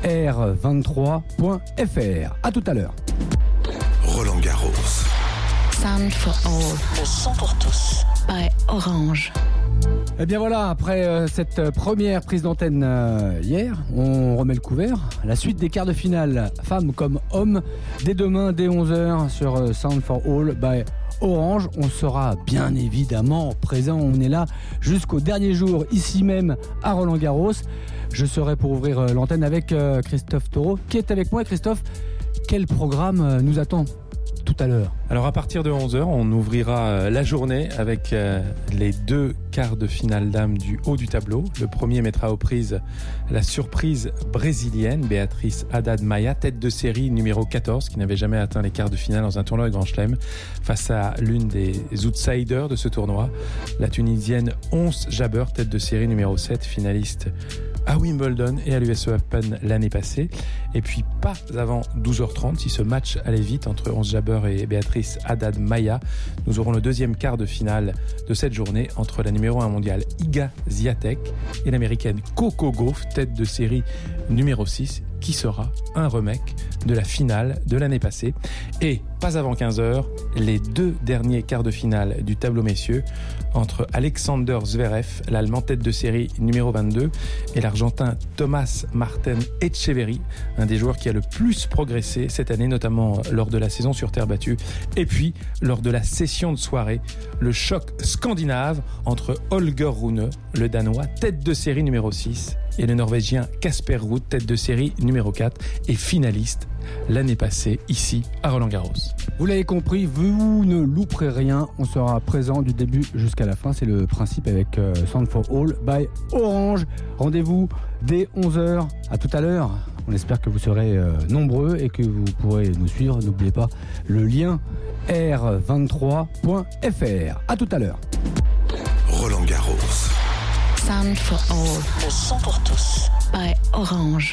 Speaker 2: r vingt-trois point f r. À tout à l'heure.
Speaker 3: Roland-Garros.
Speaker 4: Sound for All. Le son pour tous. By Orange.
Speaker 2: Eh bien voilà, après euh, cette première prise d'antenne euh, hier, on remet le couvert. La suite des quarts de finale, femmes comme hommes, dès demain, dès onze heures sur euh, Sound for All by Orange. On sera bien évidemment présent. On est là jusqu'au dernier jour, ici même à Roland-Garros. Je serai pour ouvrir l'antenne avec Christophe Taureau, qui est avec moi. Christophe, quel programme nous attend tout à l'heure?
Speaker 1: Alors à partir de onze heures, on ouvrira la journée avec les deux quarts de finale dames du haut du tableau. Le premier mettra aux prises la surprise brésilienne Béatrice Haddad Maia, tête de série numéro quatorze, qui n'avait jamais atteint les quarts de finale dans un tournoi de Grand Chelem, face à l'une des outsiders de ce tournoi, la Tunisienne Ons Jabeur, tête de série numéro sept, finaliste à Wimbledon et à l'U S Open l'année passée. Et puis pas avant douze heures trente, si ce match allait vite entre Ons Jabeur et Béatrice Haddad Maia, nous aurons le deuxième quart de finale de cette journée entre la numéro un mondiale Iga Swiatek et l'américaine Coco Gauff, tête de série numéro six, qui sera un remake de la finale de l'année passée. Et pas avant quinze heures, les deux derniers quarts de finale du tableau messieurs entre Alexander Zverev, l'allemand tête de série numéro vingt-deux, et l'argentin Thomas Martin Etcheverry, un des joueurs qui a le plus progressé cette année, notamment lors de la saison sur terre battue. Et puis, lors de la session de soirée, le choc scandinave entre Holger Rune, le Danois, tête de série numéro six, et le Norvégien Casper Ruud, tête de série numéro quatre, et finaliste l'année passée ici à Roland-Garros.
Speaker 2: Vous l'avez compris, vous ne louperez rien, on sera présent du début jusqu'à la fin, c'est le principe avec euh, Sound for All by Orange. Rendez-vous dès onze heures, à tout à l'heure. On espère que vous serez euh, nombreux et que vous pourrez nous suivre. N'oubliez pas le lien r vingt-trois point f r. À tout à l'heure.
Speaker 3: Roland-Garros.
Speaker 4: Sound for All. Le son pour tous. By Orange.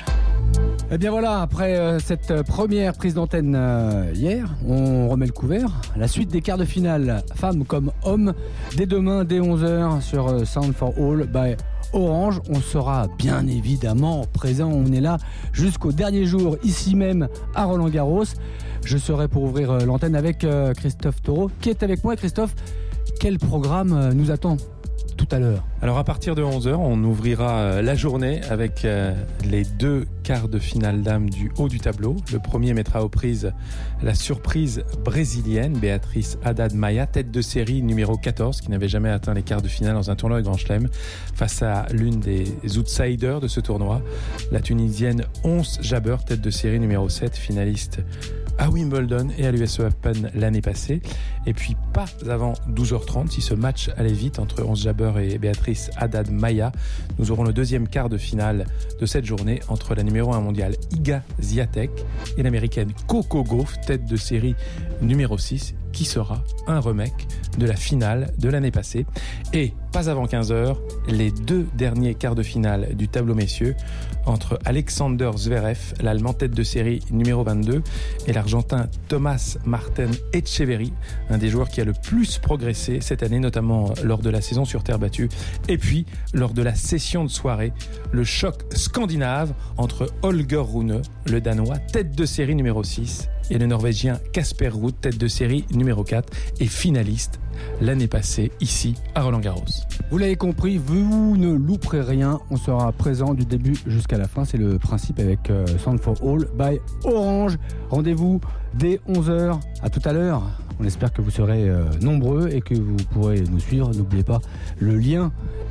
Speaker 2: Eh bien voilà, après euh, cette première prise d'antenne euh, hier, on remet le couvert. La suite des quarts de finale, femmes comme hommes, dès demain, dès onze heures, sur euh, Sound for All by Orange. On sera bien évidemment présent. On est là jusqu'au dernier jour, ici même à Roland-Garros. Je serai pour ouvrir euh, l'antenne avec euh, Christophe Taureau, qui est avec moi. Christophe, quel programme euh, nous attend tout à l'heure?
Speaker 1: Alors à partir de onze heures, on ouvrira la journée avec les deux quarts de finale dames du haut du tableau. Le premier mettra aux prises la surprise brésilienne Béatrice Haddad Maia, tête de série numéro quatorze, qui n'avait jamais atteint les quarts de finale dans un tournoi de Grand Chelem, face à l'une des outsiders de ce tournoi, la Tunisienne Ons Jabeur, tête de série numéro sept, finaliste à Wimbledon et à l'U S Open l'année passée. Et puis pas avant douze heures trente, si ce match allait vite entre Ons Jabeur et Béatrice Haddad Maia, nous aurons le deuxième quart de finale de cette journée entre la numéro un mondiale Iga Swiatek et l'américaine Coco Gauff, tête de série numéro six, qui sera un remake de la finale de l'année passée. Et pas avant quinze heures, les deux derniers quarts de finale du tableau messieurs entre Alexander Zverev, l'allemand tête de série numéro vingt-deux, et l'argentin Thomas Martin Etcheverry, un des joueurs qui a le plus progressé cette année, notamment lors de la saison sur terre battue. Et puis, lors de la session de soirée, le choc scandinave entre Holger Rune, le Danois, tête de série numéro six, et le Norvégien Casper Ruud, tête de série numéro quatre, et finaliste l'année passée ici à Roland-Garros.
Speaker 2: Vous l'avez compris, vous ne louperez rien, on sera présent du début jusqu'à la fin, c'est le principe avec euh, Sound for All by Orange. Rendez-vous dès onze heures, à tout à l'heure. On espère que vous serez euh, nombreux et que vous pourrez nous suivre. N'oubliez pas le lien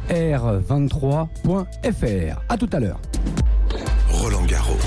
Speaker 2: r vingt-trois point f r. À tout à l'heure.
Speaker 3: Roland-Garros.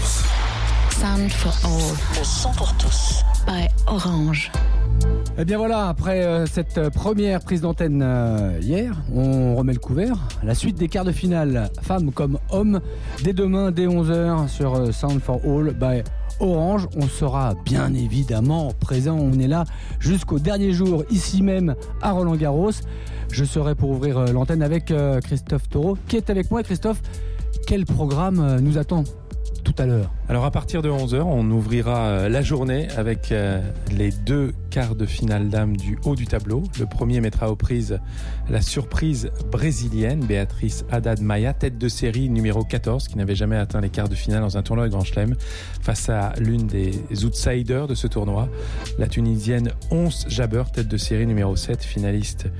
Speaker 4: Sound for All. Le son pour tous. By Orange.
Speaker 2: Eh bien voilà, après euh, cette première prise d'antenne euh, hier, on remet le couvert. La suite des quarts de finale, femmes comme hommes, dès demain, dès onze heures, sur euh, Sound for All by Orange. On sera bien évidemment présent. On est là jusqu'au dernier jour, ici même à Roland-Garros. Je serai pour ouvrir euh, l'antenne avec euh, Christophe Taureau, qui est avec moi. Christophe, quel programme euh, nous attend tout à l'heure?
Speaker 1: Alors à partir de onze heures, on ouvrira la journée avec les deux quarts de finale dames du haut du tableau. Le premier mettra aux prises la surprise brésilienne Béatrice Haddad Maia, tête de série numéro quatorze, qui n'avait jamais atteint les quarts de finale dans un tournoi de Grand Chelem, face à l'une des outsiders de ce tournoi, la Tunisienne Ons Jabeur, tête de série numéro sept, finaliste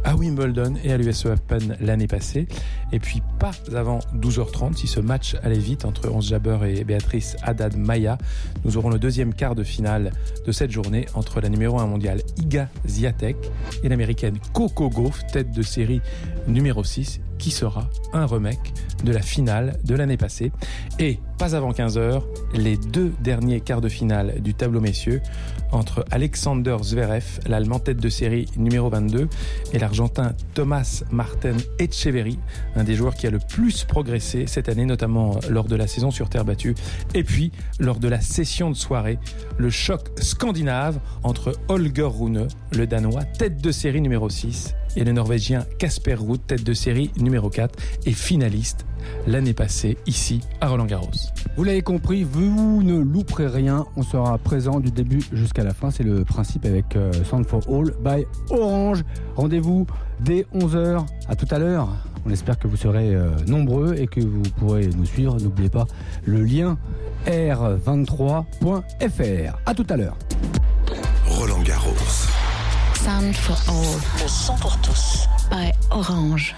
Speaker 1: à Wimbledon et à l'U S Open l'année passée. Et puis pas avant douze heures trente, si ce match allait vite entre Ons Jabeur et Béatrice Haddad-Maia, nous aurons le deuxième quart de finale de cette journée entre la numéro un mondiale Iga Swiatek et l'américaine Coco Gauff, tête de série numéro six, qui sera un remake de la finale de l'année passée. Et pas avant quinze heures, les deux derniers quarts de finale du tableau messieurs entre Alexander Zverev, l'allemand tête de série numéro vingt-deux, et l'argentin Thomas Martin Etcheverry, un des joueurs qui a le plus progressé cette année, notamment lors de la saison sur terre battue. Et puis, lors de la session de soirée, le choc scandinave entre Holger Rune, le Danois, tête de série numéro six, et le Norvégien Casper Ruud, tête de série numéro quatre, et finaliste l'année passée ici à Roland-Garros.
Speaker 2: Vous l'avez compris, vous ne louperez rien, on sera présent du début jusqu'à la fin, c'est le principe avec euh, Sound for All by Orange. Rendez-vous dès onze heures, à tout à l'heure. On espère que vous serez euh, nombreux et que vous pourrez nous suivre. N'oubliez pas le lien r vingt-trois point f r. À tout à l'heure.
Speaker 3: Roland-Garros.
Speaker 4: Sound for All. Le son pour tous. By Orange.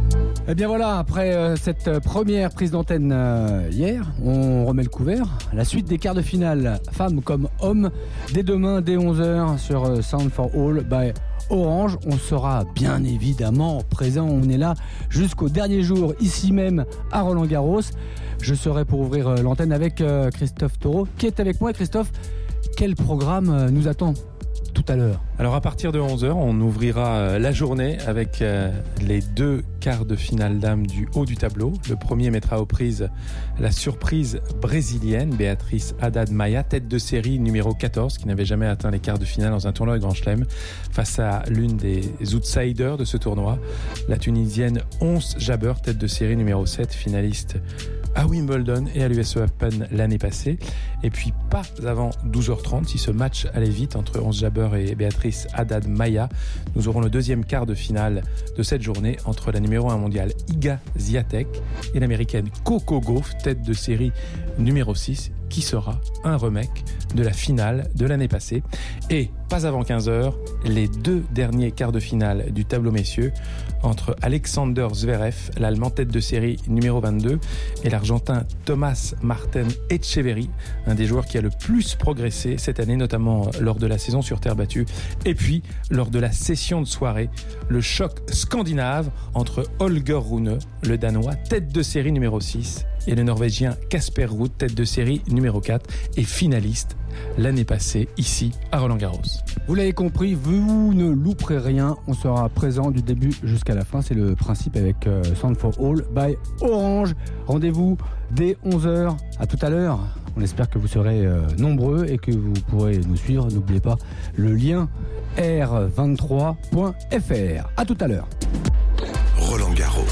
Speaker 2: Eh bien voilà, après euh, cette première prise d'antenne euh, hier, on remet le couvert. La suite des quarts de finale, femmes comme hommes, dès demain, dès onze heures sur euh, Sound for All by Orange. On sera bien évidemment présent, on est là jusqu'au dernier jour, ici même à Roland-Garros. Je serai pour ouvrir euh, l'antenne avec euh, Christophe Taureau, qui est avec moi. Christophe, quel programme euh, nous attend tout à l'heure?
Speaker 1: Alors à partir de onze heures, on ouvrira la journée avec les deux quarts de finale dames du haut du tableau. Le premier mettra aux prises la surprise brésilienne Béatrice Haddad-Maia, tête de série numéro quatorze, qui n'avait jamais atteint les quarts de finale dans un tournoi de Grand Chelem, face à l'une des outsiders de ce tournoi, la Tunisienne Ons Jabeur, tête de série numéro sept, finaliste à Wimbledon et à l'U S Open l'année passée. Et puis pas avant douze heures trente, si ce match allait vite entre Ons Jabeur et Béatrice Haddad-Maia, nous aurons le deuxième quart de finale de cette journée entre la numéro un mondiale Iga Swiatek et l'américaine Coco Gauff, tête de série numéro six, qui sera un remake de la finale de l'année passée. Et pas avant quinze heures, les deux derniers quarts de finale du tableau messieurs entre Alexander Zverev, l'allemand tête de série numéro vingt-deux, et l'argentin Thomas Martin Etcheverry, un des joueurs qui a le plus progressé cette année, notamment lors de la saison sur terre battue. Et puis, lors de la session de soirée, le choc scandinave entre Holger Rune, le Danois, tête de série numéro six, et le Norvégien Casper Ruud, tête de série numéro quatre, et finaliste l'année passée ici à Roland-Garros.
Speaker 2: Vous l'avez compris, vous ne louperez rien, on sera présent du début jusqu'à la fin, c'est le principe avec euh, Sound for All by Orange. Rendez-vous dès onze heures, à tout à l'heure. On espère que vous serez euh, nombreux et que vous pourrez nous suivre. N'oubliez pas le lien r vingt-trois point f r. À tout à l'heure.
Speaker 3: Roland-Garros.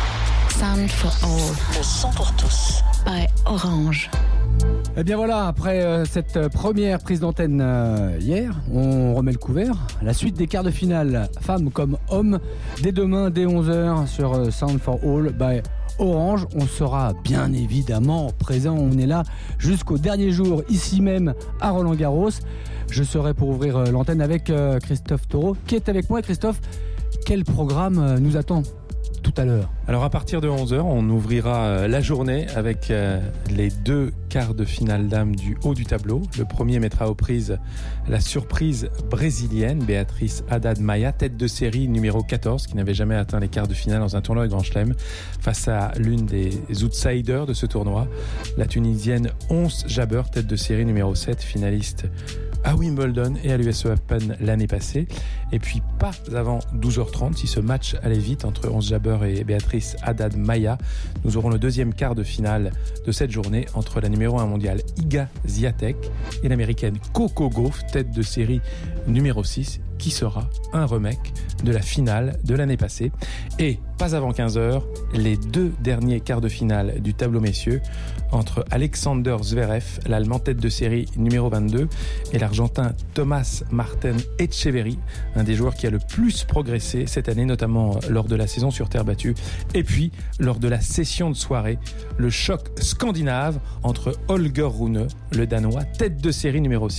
Speaker 4: Sound for All. Le son pour tous. By Orange.
Speaker 2: Eh bien voilà, après euh, cette première prise d'antenne euh, hier, on remet le couvert. La suite des quarts de finale, femmes comme hommes, dès demain, dès onze heures sur euh, Sound for All by Orange. On sera bien évidemment présent, on est là jusqu'au dernier jour, ici même à Roland-Garros. Je serai pour ouvrir euh, l'antenne avec euh, Christophe Taureau, qui est avec moi. Christophe, quel programme euh, nous attend tout à l'heure?
Speaker 1: Alors à partir de onze heures, on ouvrira la journée avec les deux quarts de finale dames du haut du tableau. Le premier mettra aux prises la surprise brésilienne Béatrice Haddad-Maia, tête de série numéro quatorze, qui n'avait jamais atteint les quarts de finale dans un tournoi de Grand Chelem, face à l'une des outsiders de ce tournoi, la Tunisienne Ons Jabeur, tête de série numéro sept, finaliste à Wimbledon et à l'U S Open l'année passée. Et puis pas avant douze heures trente, si ce match allait vite entre Ons Jabeur et Béatrice Haddad-Maia, nous aurons le deuxième quart de finale de cette journée entre la numéro un mondiale Iga Swiatek et l'américaine Coco Gauff, tête de série numéro six, qui sera un remake de la finale de l'année passée. Et pas avant quinze heures, les deux derniers quarts de finale du tableau messieurs entre Alexander Zverev, l'allemand tête de série numéro vingt-deux, et l'argentin Thomas Martin Etcheverry, un des joueurs qui a le plus progressé cette année, notamment lors de la saison sur terre battue. Et puis, lors de la session de soirée, le choc scandinave entre Holger Rune, le Danois, tête de série numéro six,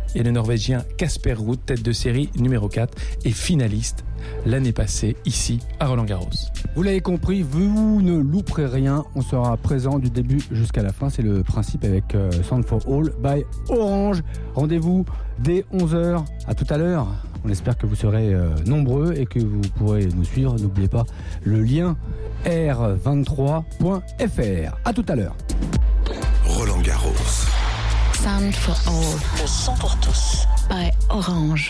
Speaker 1: et le Norvégien Casper Ruud, tête de série numéro quatre et finaliste l'année passée ici à Roland-Garros.
Speaker 2: Vous l'avez compris, vous ne louperez rien, on sera présent du début jusqu'à la fin, c'est le principe avec euh, Sound for All by Orange. Rendez-vous dès onze heures, à tout à l'heure. On espère que vous serez euh, nombreux et que vous pourrez nous suivre. N'oubliez pas le lien r vingt-trois point f r. À tout à l'heure.
Speaker 3: Roland-Garros.
Speaker 4: Sound for All. Le son pour tous. By Orange.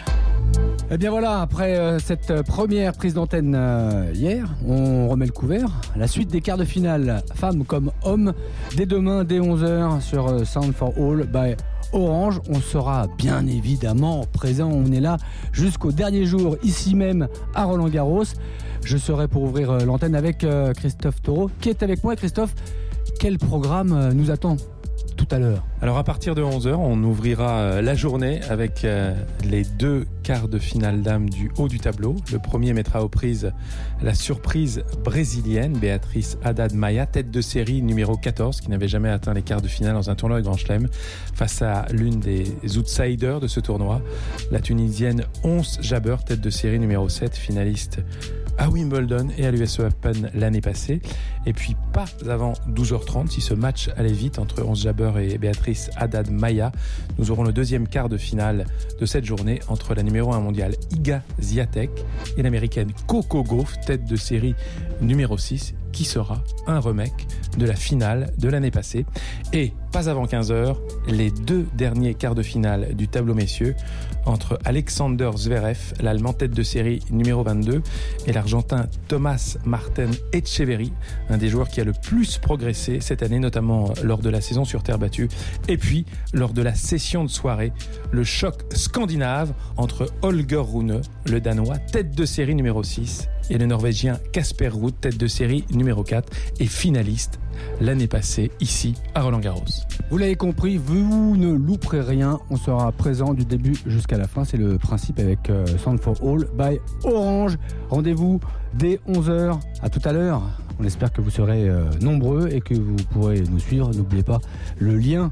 Speaker 2: Eh bien voilà, après euh, cette première prise d'antenne euh, hier, on remet le couvert. La suite des quarts de finale, femmes comme hommes, dès demain, dès onze heures sur euh, Sound for All by Orange. On sera bien évidemment présent, on est là jusqu'au dernier jour, ici même à Roland-Garros. Je serai pour ouvrir euh, l'antenne avec euh, Christophe Taureau, qui est avec moi. Christophe, quel programme euh, nous attend tout à l'heure?
Speaker 1: Alors à partir de onze heures, on ouvrira la journée avec les deux quarts de finale dames du haut du tableau. Le premier mettra aux prises la surprise brésilienne Beatriz Haddad Maia, tête de série numéro quatorze, qui n'avait jamais atteint les quarts de finale dans un tournoi de Grand Chelem, face à l'une des outsiders de ce tournoi, la Tunisienne Ons Jabeur, tête de série numéro sept, finaliste à Wimbledon et à l'U S Open l'année passée. Et puis pas avant douze heures trente, si ce match allait vite entre Ons Jabeur et Beatriz Haddad Maia, nous aurons le deuxième quart de finale de cette journée entre la numéro un mondiale Iga Swiatek et l'américaine Coco Gauff, tête de série numéro six, qui sera un remake de la finale de l'année passée. Et pas avant quinze heures, les deux derniers quarts de finale du tableau messieurs entre Alexander Zverev, l'allemand tête de série numéro vingt-deux, et l'argentin Thomas Martin Etcheverry, un des joueurs qui a le plus progressé cette année, notamment lors de la saison sur terre battue. Et puis, lors de la session de soirée, le choc scandinave entre Holger Rune, le Danois, tête de série numéro six, et le Norvégien Casper Ruud, tête de série numéro quatre et finaliste l'année passée ici à Roland-Garros.
Speaker 2: Vous l'avez compris, vous ne louperez rien, on sera présent du début jusqu'à la fin, c'est le principe avec euh, Sound for All by Orange. Rendez-vous dès onze heures, à tout à l'heure. On espère que vous serez euh, nombreux et que vous pourrez nous suivre. N'oubliez pas le lien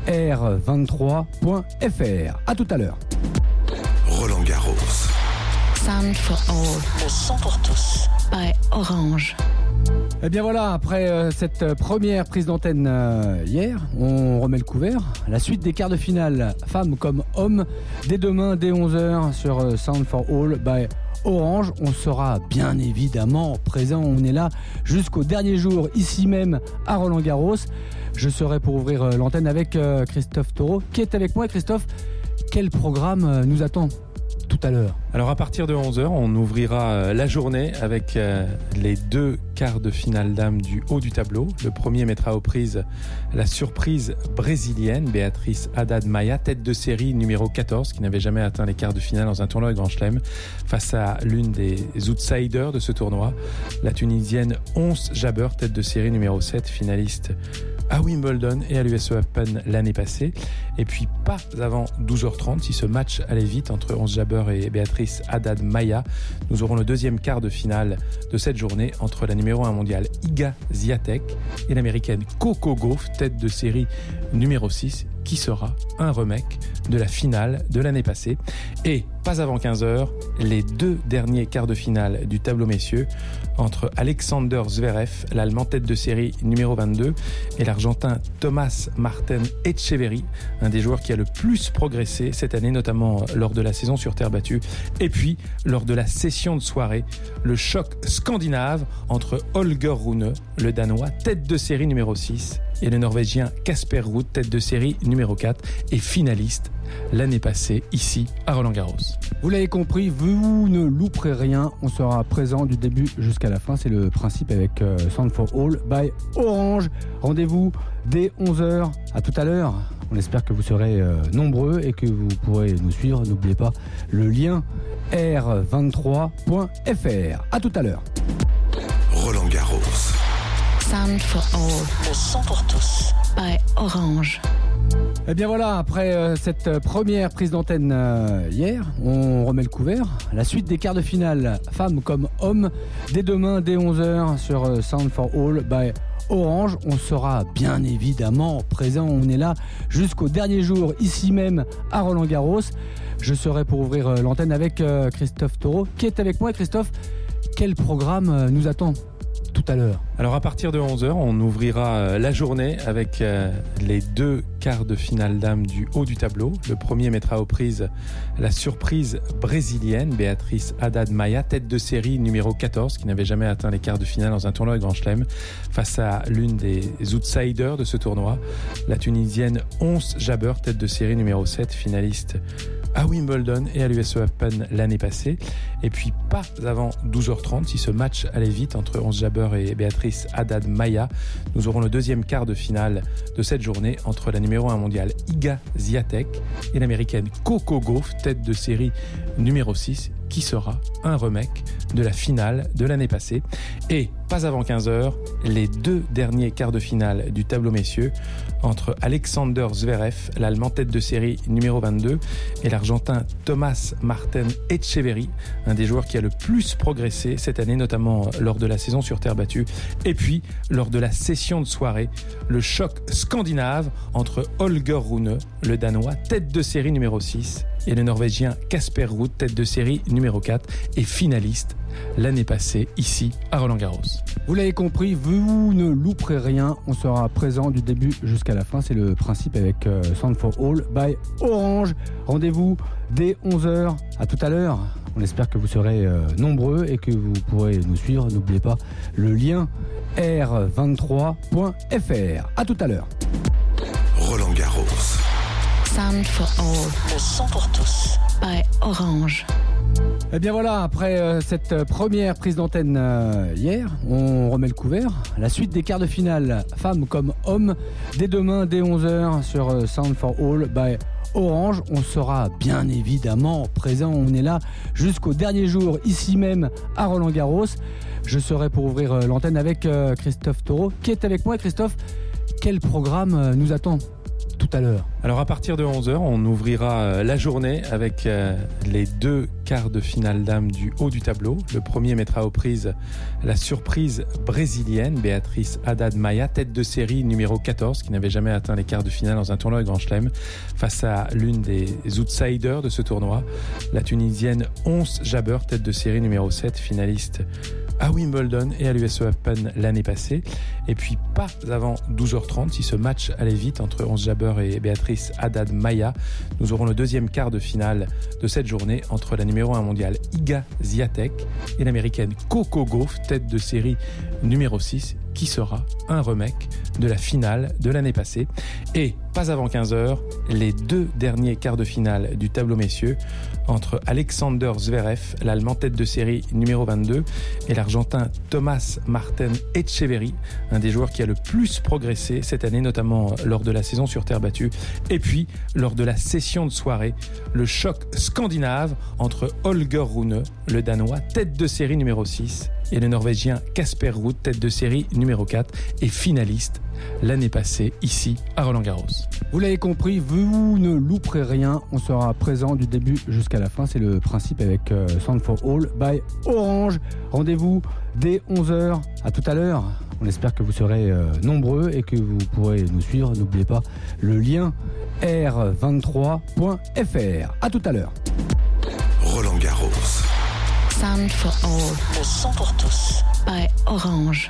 Speaker 2: r vingt-trois point f r. À tout à l'heure.
Speaker 3: Roland-Garros.
Speaker 4: Sound for All. Le son pour tous. By Orange.
Speaker 2: Eh bien voilà, après euh, cette première prise d'antenne euh, hier, on remet le couvert. La suite des quarts de finale, femmes comme hommes, dès demain, dès onze heures sur euh, Sound for All by Orange. On sera bien évidemment présent, on est là jusqu'au dernier jour, ici même à Roland-Garros. Je serai pour ouvrir euh, l'antenne avec euh, Christophe Taureau, qui est avec moi. Christophe, quel programme euh, nous attend tout à l'heure?
Speaker 1: Alors à partir de onze heures, on ouvrira la journée avec les deux quarts de finale dames du haut du tableau. Le premier mettra aux prises la surprise brésilienne Beatriz Haddad Maia, tête de série numéro quatorze, qui n'avait jamais atteint les quarts de finale dans un tournoi de Grand Chelem, face à l'une des outsiders de ce tournoi, la Tunisienne Ons Jabeur, tête de série numéro sept, finaliste à Wimbledon et à l'U S Open l'année passée. Et puis pas avant douze heures trente, si ce match allait vite entre Ons Jabeur et Beatriz Haddad Maia, nous aurons le deuxième quart de finale de cette journée entre la numéro un mondiale Iga Swiatek et l'américaine Coco Gauff, tête de série numéro six, qui sera un remake de la finale de l'année passée. Et pas avant quinze heures, les deux derniers quarts de finale du tableau messieurs entre Alexander Zverev, l'allemand tête de série numéro vingt-deux, et l'argentin Thomas Martin Etcheverry, un des joueurs qui a le plus progressé cette année, notamment lors de la saison sur terre battue. Et puis, lors de la session de soirée, le choc scandinave entre Holger Rune, le Danois, tête de série numéro six, et le Norvégien Casper Ruud, tête de série numéro quatre et finaliste l'année passée ici à Roland-Garros.
Speaker 2: Vous l'avez compris, vous ne louperez rien, on sera présent du début jusqu'à la fin, c'est le principe avec euh, Sound for All by Orange. Rendez-vous dès onze heures, à tout à l'heure. On espère que vous serez euh, nombreux et que vous pourrez nous suivre. N'oubliez pas le lien r vingt-trois point f r. À tout à l'heure.
Speaker 3: Roland-Garros.
Speaker 4: Sound for All. Le son pour tous. By Orange.
Speaker 2: Eh bien voilà, après euh, cette première prise d'antenne euh, hier, on remet le couvert. La suite des quarts de finale, femmes comme hommes, dès demain, dès onze heures sur euh, Sound for All by Orange. On sera bien évidemment présent. On est là jusqu'au dernier jour, ici même à Roland-Garros. Je serai pour ouvrir l'antenne avec Christophe Taureau, qui est avec moi. Christophe, quel programme nous attend tout à l'heure?
Speaker 1: Alors à partir de onze heures, on ouvrira la journée avec les deux quarts de finale dames du haut du tableau. Le premier mettra aux prises la surprise brésilienne, Béatrice Haddad Maia, tête de série numéro quatorze, qui n'avait jamais atteint les quarts de finale dans un tournoi de Grand Chelem, face à l'une des outsiders de ce tournoi, la Tunisienne Ons Jabeur, tête de série numéro sept, finaliste à Wimbledon et à l'U S Open l'année passée. Et puis pas avant douze heures trente, si ce match allait vite entre Ons Jabeur et Béatrice Haddad Maia, nous aurons le deuxième quart de finale de cette journée entre la numéro un mondiale Iga Swiatek et l'américaine Coco Gauff, tête de série numéro six, qui sera un remake de la finale de l'année passée. Et pas avant quinze heures, les deux derniers quarts de finale du tableau messieurs entre Alexander Zverev, l'Allemand tête de série numéro vingt-deux, et l'Argentin Thomas Martin Etcheverry, un des joueurs qui a le plus progressé cette année, notamment lors de la saison sur terre battue. Et puis, lors de la session de soirée, le choc scandinave entre Holger Rune, le Danois, tête de série numéro six, et le Norvégien Casper Ruud, tête de série numéro quatre, et finaliste l'année passée ici à Roland-Garros.
Speaker 2: Vous l'avez compris, vous ne louperez rien. On sera présent du début jusqu'à la fin. C'est le principe avec euh, Sound for All by Orange. Rendez-vous dès onze heures. À tout à l'heure. On espère que vous serez euh, nombreux et que vous pourrez nous suivre. N'oubliez pas le lien r vingt-trois point f r. À tout à l'heure.
Speaker 3: Roland-Garros.
Speaker 4: Sound for All. Le son pour tous. By Orange.
Speaker 2: Eh bien voilà, après euh, cette première prise d'antenne euh, hier, on remet le couvert. La suite des quarts de finale, femmes comme hommes, dès demain, dès onze heures sur euh, Sound for All by Orange. On sera bien évidemment présent. On est là jusqu'au dernier jour, ici même à Roland-Garros. Je serai pour ouvrir euh, l'antenne avec euh, Christophe Taureau, qui est avec moi. Christophe, quel programme euh, nous attend tout à l'heure?
Speaker 1: Alors à partir de onze heures, on ouvrira la journée avec les deux quarts de finale dames du haut du tableau. Le premier mettra aux prises la surprise brésilienne, Béatrice Haddad Maia, tête de série numéro quatorze, qui n'avait jamais atteint les quarts de finale dans un tournoi de Grand Chelem, face à l'une des outsiders de ce tournoi, la Tunisienne Ons Jabeur, tête de série numéro sept, finaliste à Wimbledon et à l'U S Open l'année passée. Et puis pas avant douze heures trente, si ce match allait vite entre Ons Jabeur et Béatrice Haddad Maia, nous aurons le deuxième quart de finale de cette journée entre la numéro un mondiale Iga Swiatek et l'américaine Coco Gauff, tête de série numéro six, qui sera un remake de la finale de l'année passée. Et pas avant quinze heures, les deux derniers quarts de finale du tableau messieurs entre Alexander Zverev, l'Allemand tête de série numéro vingt-deux, et l'Argentin Thomas Martin Etcheverry, un des joueurs qui a le plus progressé cette année, notamment lors de la saison sur terre battue. Et puis, lors de la session de soirée, le choc scandinave entre Holger Rune, le Danois, tête de série numéro six, et le Norvégien Casper Ruud, tête de série numéro quatre, et finaliste l'année passée ici à Roland-Garros.
Speaker 2: Vous l'avez compris, vous ne louperez rien. On sera présent du début jusqu'à la fin. C'est le principe avec euh, Sound for All by Orange. Rendez-vous dès onze heures. À tout à l'heure. On espère que vous serez euh, nombreux et que vous pourrez nous suivre. N'oubliez pas le lien r vingt-trois point f r. À tout à l'heure.
Speaker 3: Roland-Garros.
Speaker 4: Sound for All. Le son pour tous. By Orange.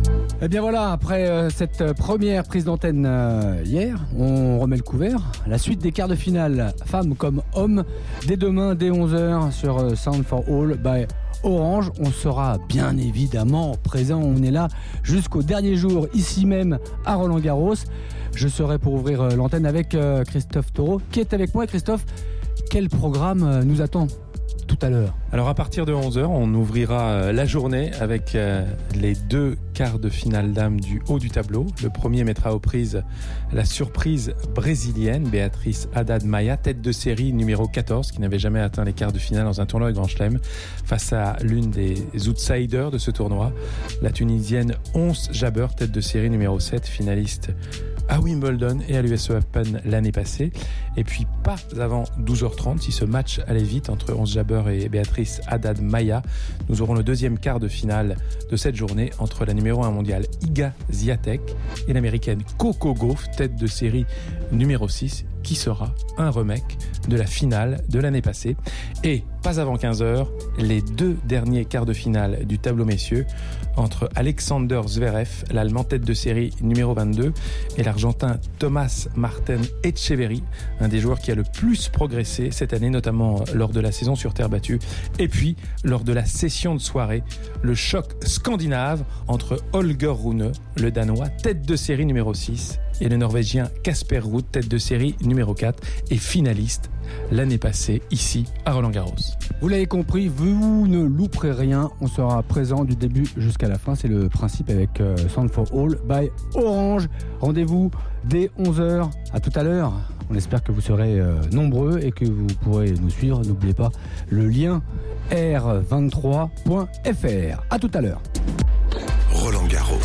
Speaker 2: Eh bien voilà, après euh, cette première prise d'antenne euh, hier, on remet le couvert. La suite des quarts de finale, femmes comme hommes, dès demain, dès onze heures sur euh, Sound for All by Orange. On sera bien évidemment présent. On est là jusqu'au dernier jour, ici même à Roland-Garros. Je serai pour ouvrir euh, l'antenne avec euh, Christophe Taureau, qui est avec moi. Christophe, quel programme euh, nous attend tout à l'heure?
Speaker 1: Alors à partir de onze heures, on ouvrira la journée avec les deux quarts de finale dames du haut du tableau. Le premier mettra aux prises la surprise brésilienne, Béatrice Haddad Maia, tête de série numéro quatorze, qui n'avait jamais atteint les quarts de finale dans un tournoi de Grand Chelem, face à l'une des outsiders de ce tournoi, la Tunisienne Ons Jabeur, tête de série numéro sept, finaliste à Wimbledon et à l'U S Open l'année passée. Et puis pas avant douze heures trente, si ce match allait vite entre Ons Jabeur et Béatrice Béatrice Haddad Maia. Nous aurons le deuxième quart de finale de cette journée entre la numéro un mondiale Iga Swiatek et l'américaine Coco Gauff, tête de série numéro six, qui sera un remake de la finale de l'année passée. Et pas avant quinze heures, les deux derniers quarts de finale du tableau messieurs entre Alexander Zverev, l'Allemand tête de série numéro vingt-deux, et l'Argentin Thomas Martin Etcheverry, un des joueurs qui a le plus progressé cette année, notamment lors de la saison sur terre battue. Et puis, lors de la session de soirée, le choc scandinave entre Holger Rune, le Danois, tête de série numéro six, et le Norvégien Casper Ruud, tête de série numéro quatre, et finaliste l'année passée ici à Roland-Garros.
Speaker 2: Vous l'avez compris, vous ne louperez rien, on sera présent du début jusqu'à la fin, c'est le principe avec euh, Sound for All by Orange. Rendez-vous dès onze heures, à tout à l'heure. On espère que vous serez euh, nombreux et que vous pourrez nous suivre. N'oubliez pas le lien r vingt-trois point f r. À tout à l'heure.
Speaker 3: Roland-Garros.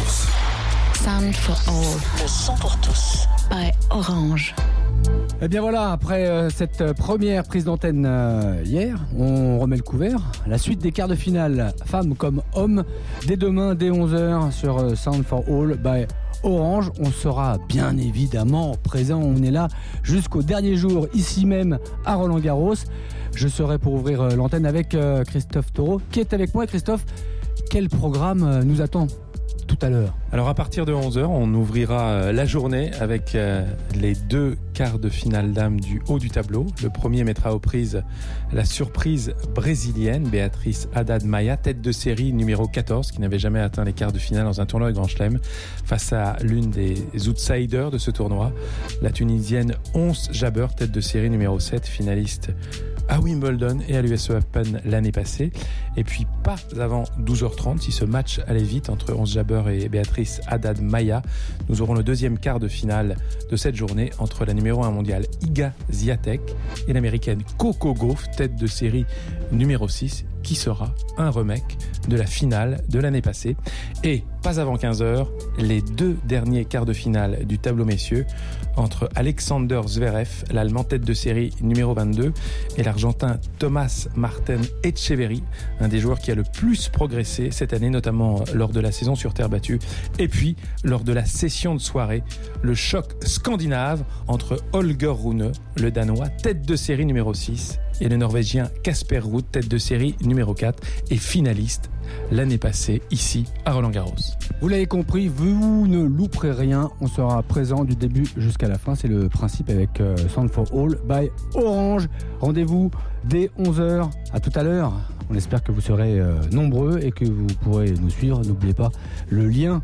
Speaker 4: Sound for All. Le son pour tous. By Orange.
Speaker 2: Eh bien voilà, après euh, cette première prise d'antenne euh, hier, on remet le couvert. La suite des quarts de finale, femmes comme hommes, dès demain, dès onze heures sur euh, Sound for All by Orange. On sera bien évidemment présent, on est là jusqu'au dernier jour, ici même à Roland-Garros. Je serai pour ouvrir euh, l'antenne avec euh, Christophe Taureau, qui est avec moi. Et Christophe, quel programme euh, nous attend tout à l'heure?
Speaker 1: Alors à partir de onze heures, on ouvrira la journée avec les deux quarts de finale dames du haut du tableau. Le premier mettra aux prises la surprise brésilienne Béatrice Haddad Maia, tête de série numéro quatorze, qui n'avait jamais atteint les quarts de finale dans un tournoi de Grand Chelem, face à l'une des outsiders de ce tournoi, la Tunisienne Ons Jabeur, tête de série numéro sept, finaliste à Wimbledon et à l'U S Open l'année passée. Et puis pas avant douze heures trente, si ce match allait vite entre Ons Jabeur et Béatrice Haddad Maia, nous aurons le deuxième quart de finale de cette journée entre la numéro un mondiale Iga Swiatek et l'américaine Coco Gauff, tête de série numéro six, qui sera un remake de la finale de l'année passée. Et pas avant quinze heures, les deux derniers quarts de finale du tableau messieurs entre Alexander Zverev, l'Allemand tête de série numéro vingt-deux, et l'Argentin Thomas Martin Etcheverry, un des joueurs qui a le plus progressé cette année, notamment lors de la saison sur terre battue. Et puis, lors de la session de soirée, le choc scandinave entre Holger Rune, le Danois, tête de série numéro six, et le Norvégien Casper Ruud, tête de série numéro quatre, et finaliste l'année passée ici à Roland-Garros.
Speaker 2: Vous l'avez compris, vous ne louperez rien, on sera présent du début jusqu'à la fin, c'est le principe avec euh, Sound for All by Orange. Rendez-vous dès onze heures, à tout à l'heure. On espère que vous serez euh, nombreux et que vous pourrez nous suivre. N'oubliez pas le lien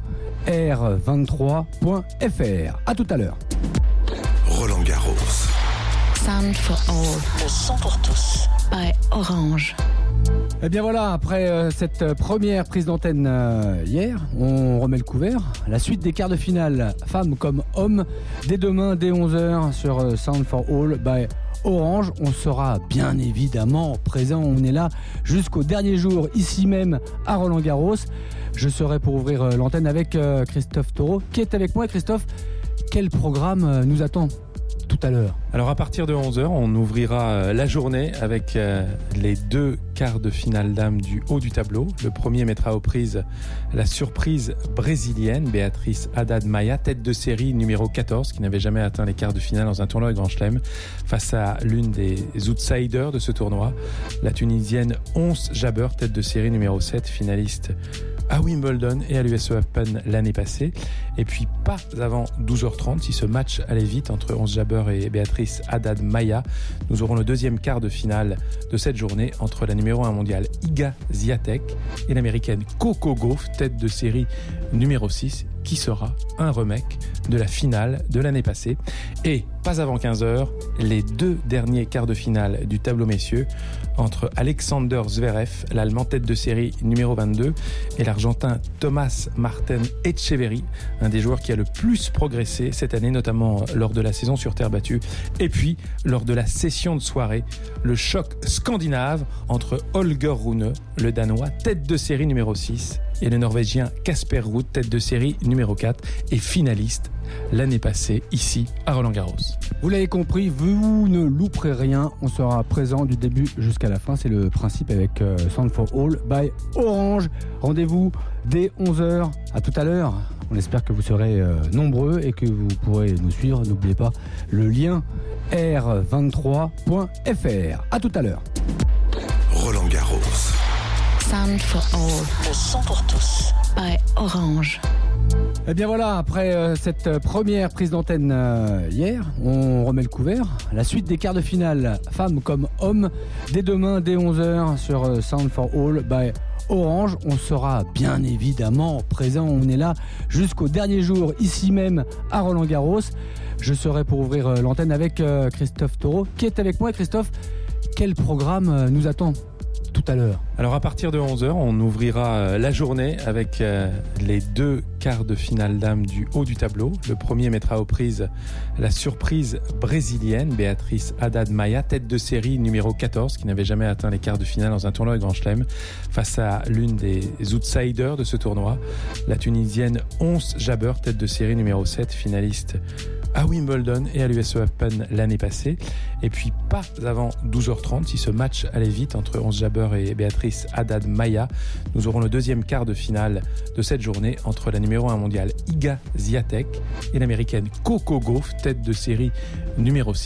Speaker 2: r vingt-trois point f r. À tout à l'heure.
Speaker 3: Roland-Garros.
Speaker 4: Sound for All. Le son pour tous. By Orange.
Speaker 2: Eh bien voilà, après euh, cette première prise d'antenne euh, hier, on remet le couvert. La suite des quarts de finale, femmes comme hommes, dès demain, dès onze heures sur euh, Sound for All by Orange. On sera bien évidemment présent, on est là jusqu'au dernier jour, ici même à Roland-Garros. Je serai pour ouvrir euh, l'antenne avec euh, Christophe Taureau, qui est avec moi. Et Christophe, quel programme euh, nous attend tout à l'heure?
Speaker 1: Alors à partir de onze heures, on ouvrira la journée avec les deux quarts de finale dames du haut du tableau. Le premier mettra aux prises la surprise brésilienne Béatrice Haddad Maia, tête de série numéro quatorze, qui n'avait jamais atteint les quarts de finale dans un tournoi de Grand Chelem, face à l'une des outsiders de ce tournoi, la Tunisienne Ons Jabeur, tête de série numéro sept, finaliste à Wimbledon et à l'U S Open l'année passée. Et puis pas avant douze heures trente, si ce match allait vite entre Ons Jabeur et Béatrice Haddad Maia, nous aurons le deuxième quart de finale de cette journée entre la numéro un mondiale Iga Swiatek et l'américaine Coco Gauff, tête de série numéro six, qui sera un remake de la finale de l'année passée. Et pas avant quinze heures, les deux derniers quarts de finale du tableau messieurs entre Alexander Zverev, l'Allemand tête de série numéro vingt-deux, et l'Argentin Thomas Martin Etcheverry, un des joueurs qui a le plus progressé cette année, notamment lors de la saison sur terre battue. Et puis, lors de la session de soirée, le choc scandinave entre Holger Rune, le Danois, tête de série numéro six, et le Norvégien Casper Ruud, tête de série numéro quatre et finaliste l'année passée ici à Roland-Garros.
Speaker 2: Vous l'avez compris, vous ne louperez rien. On sera présent du début jusqu'à la fin. C'est le principe avec euh, Sound for All by Orange. Rendez-vous dès onze heures. À tout à l'heure. On espère que vous serez euh, nombreux et que vous pourrez nous suivre. N'oubliez pas le lien r vingt-trois point f r. À tout à l'heure.
Speaker 3: Roland-Garros.
Speaker 4: Sound for All. Le son pour tous. By Orange.
Speaker 2: Eh bien voilà, après euh, cette première prise d'antenne euh, hier, on remet le couvert. La suite des quarts de finale, femmes comme hommes, dès demain, dès onze heures sur euh, Sound for All by Orange. On sera bien évidemment présent, on est là jusqu'au dernier jour, ici même à Roland-Garros. Je serai pour ouvrir euh, l'antenne avec euh, Christophe Taureau, qui est avec moi. Et Christophe, quel programme euh, nous attend tout à l'heure?
Speaker 1: Alors à partir de onze heures, on ouvrira la journée avec les deux quarts de finale dames du haut du tableau. Le premier mettra aux prises la surprise brésilienne Béatrice Haddad-Maia, tête de série numéro quatorze, qui n'avait jamais atteint les quarts de finale dans un tournoi de Grand Chelem, face à l'une des outsiders de ce tournoi, la Tunisienne Ons Jabeur, tête de série numéro sept, finaliste à Wimbledon et à l'U S Open l'année passée. Et puis pas avant douze heures trente, si ce match allait vite entre Ons Jabeur et Béatrice Haddad-Maia, nous aurons le deuxième quart de finale de cette journée entre la numéro un mondiale Iga Swiatek et l'américaine Coco Gauff, tête de série numéro six.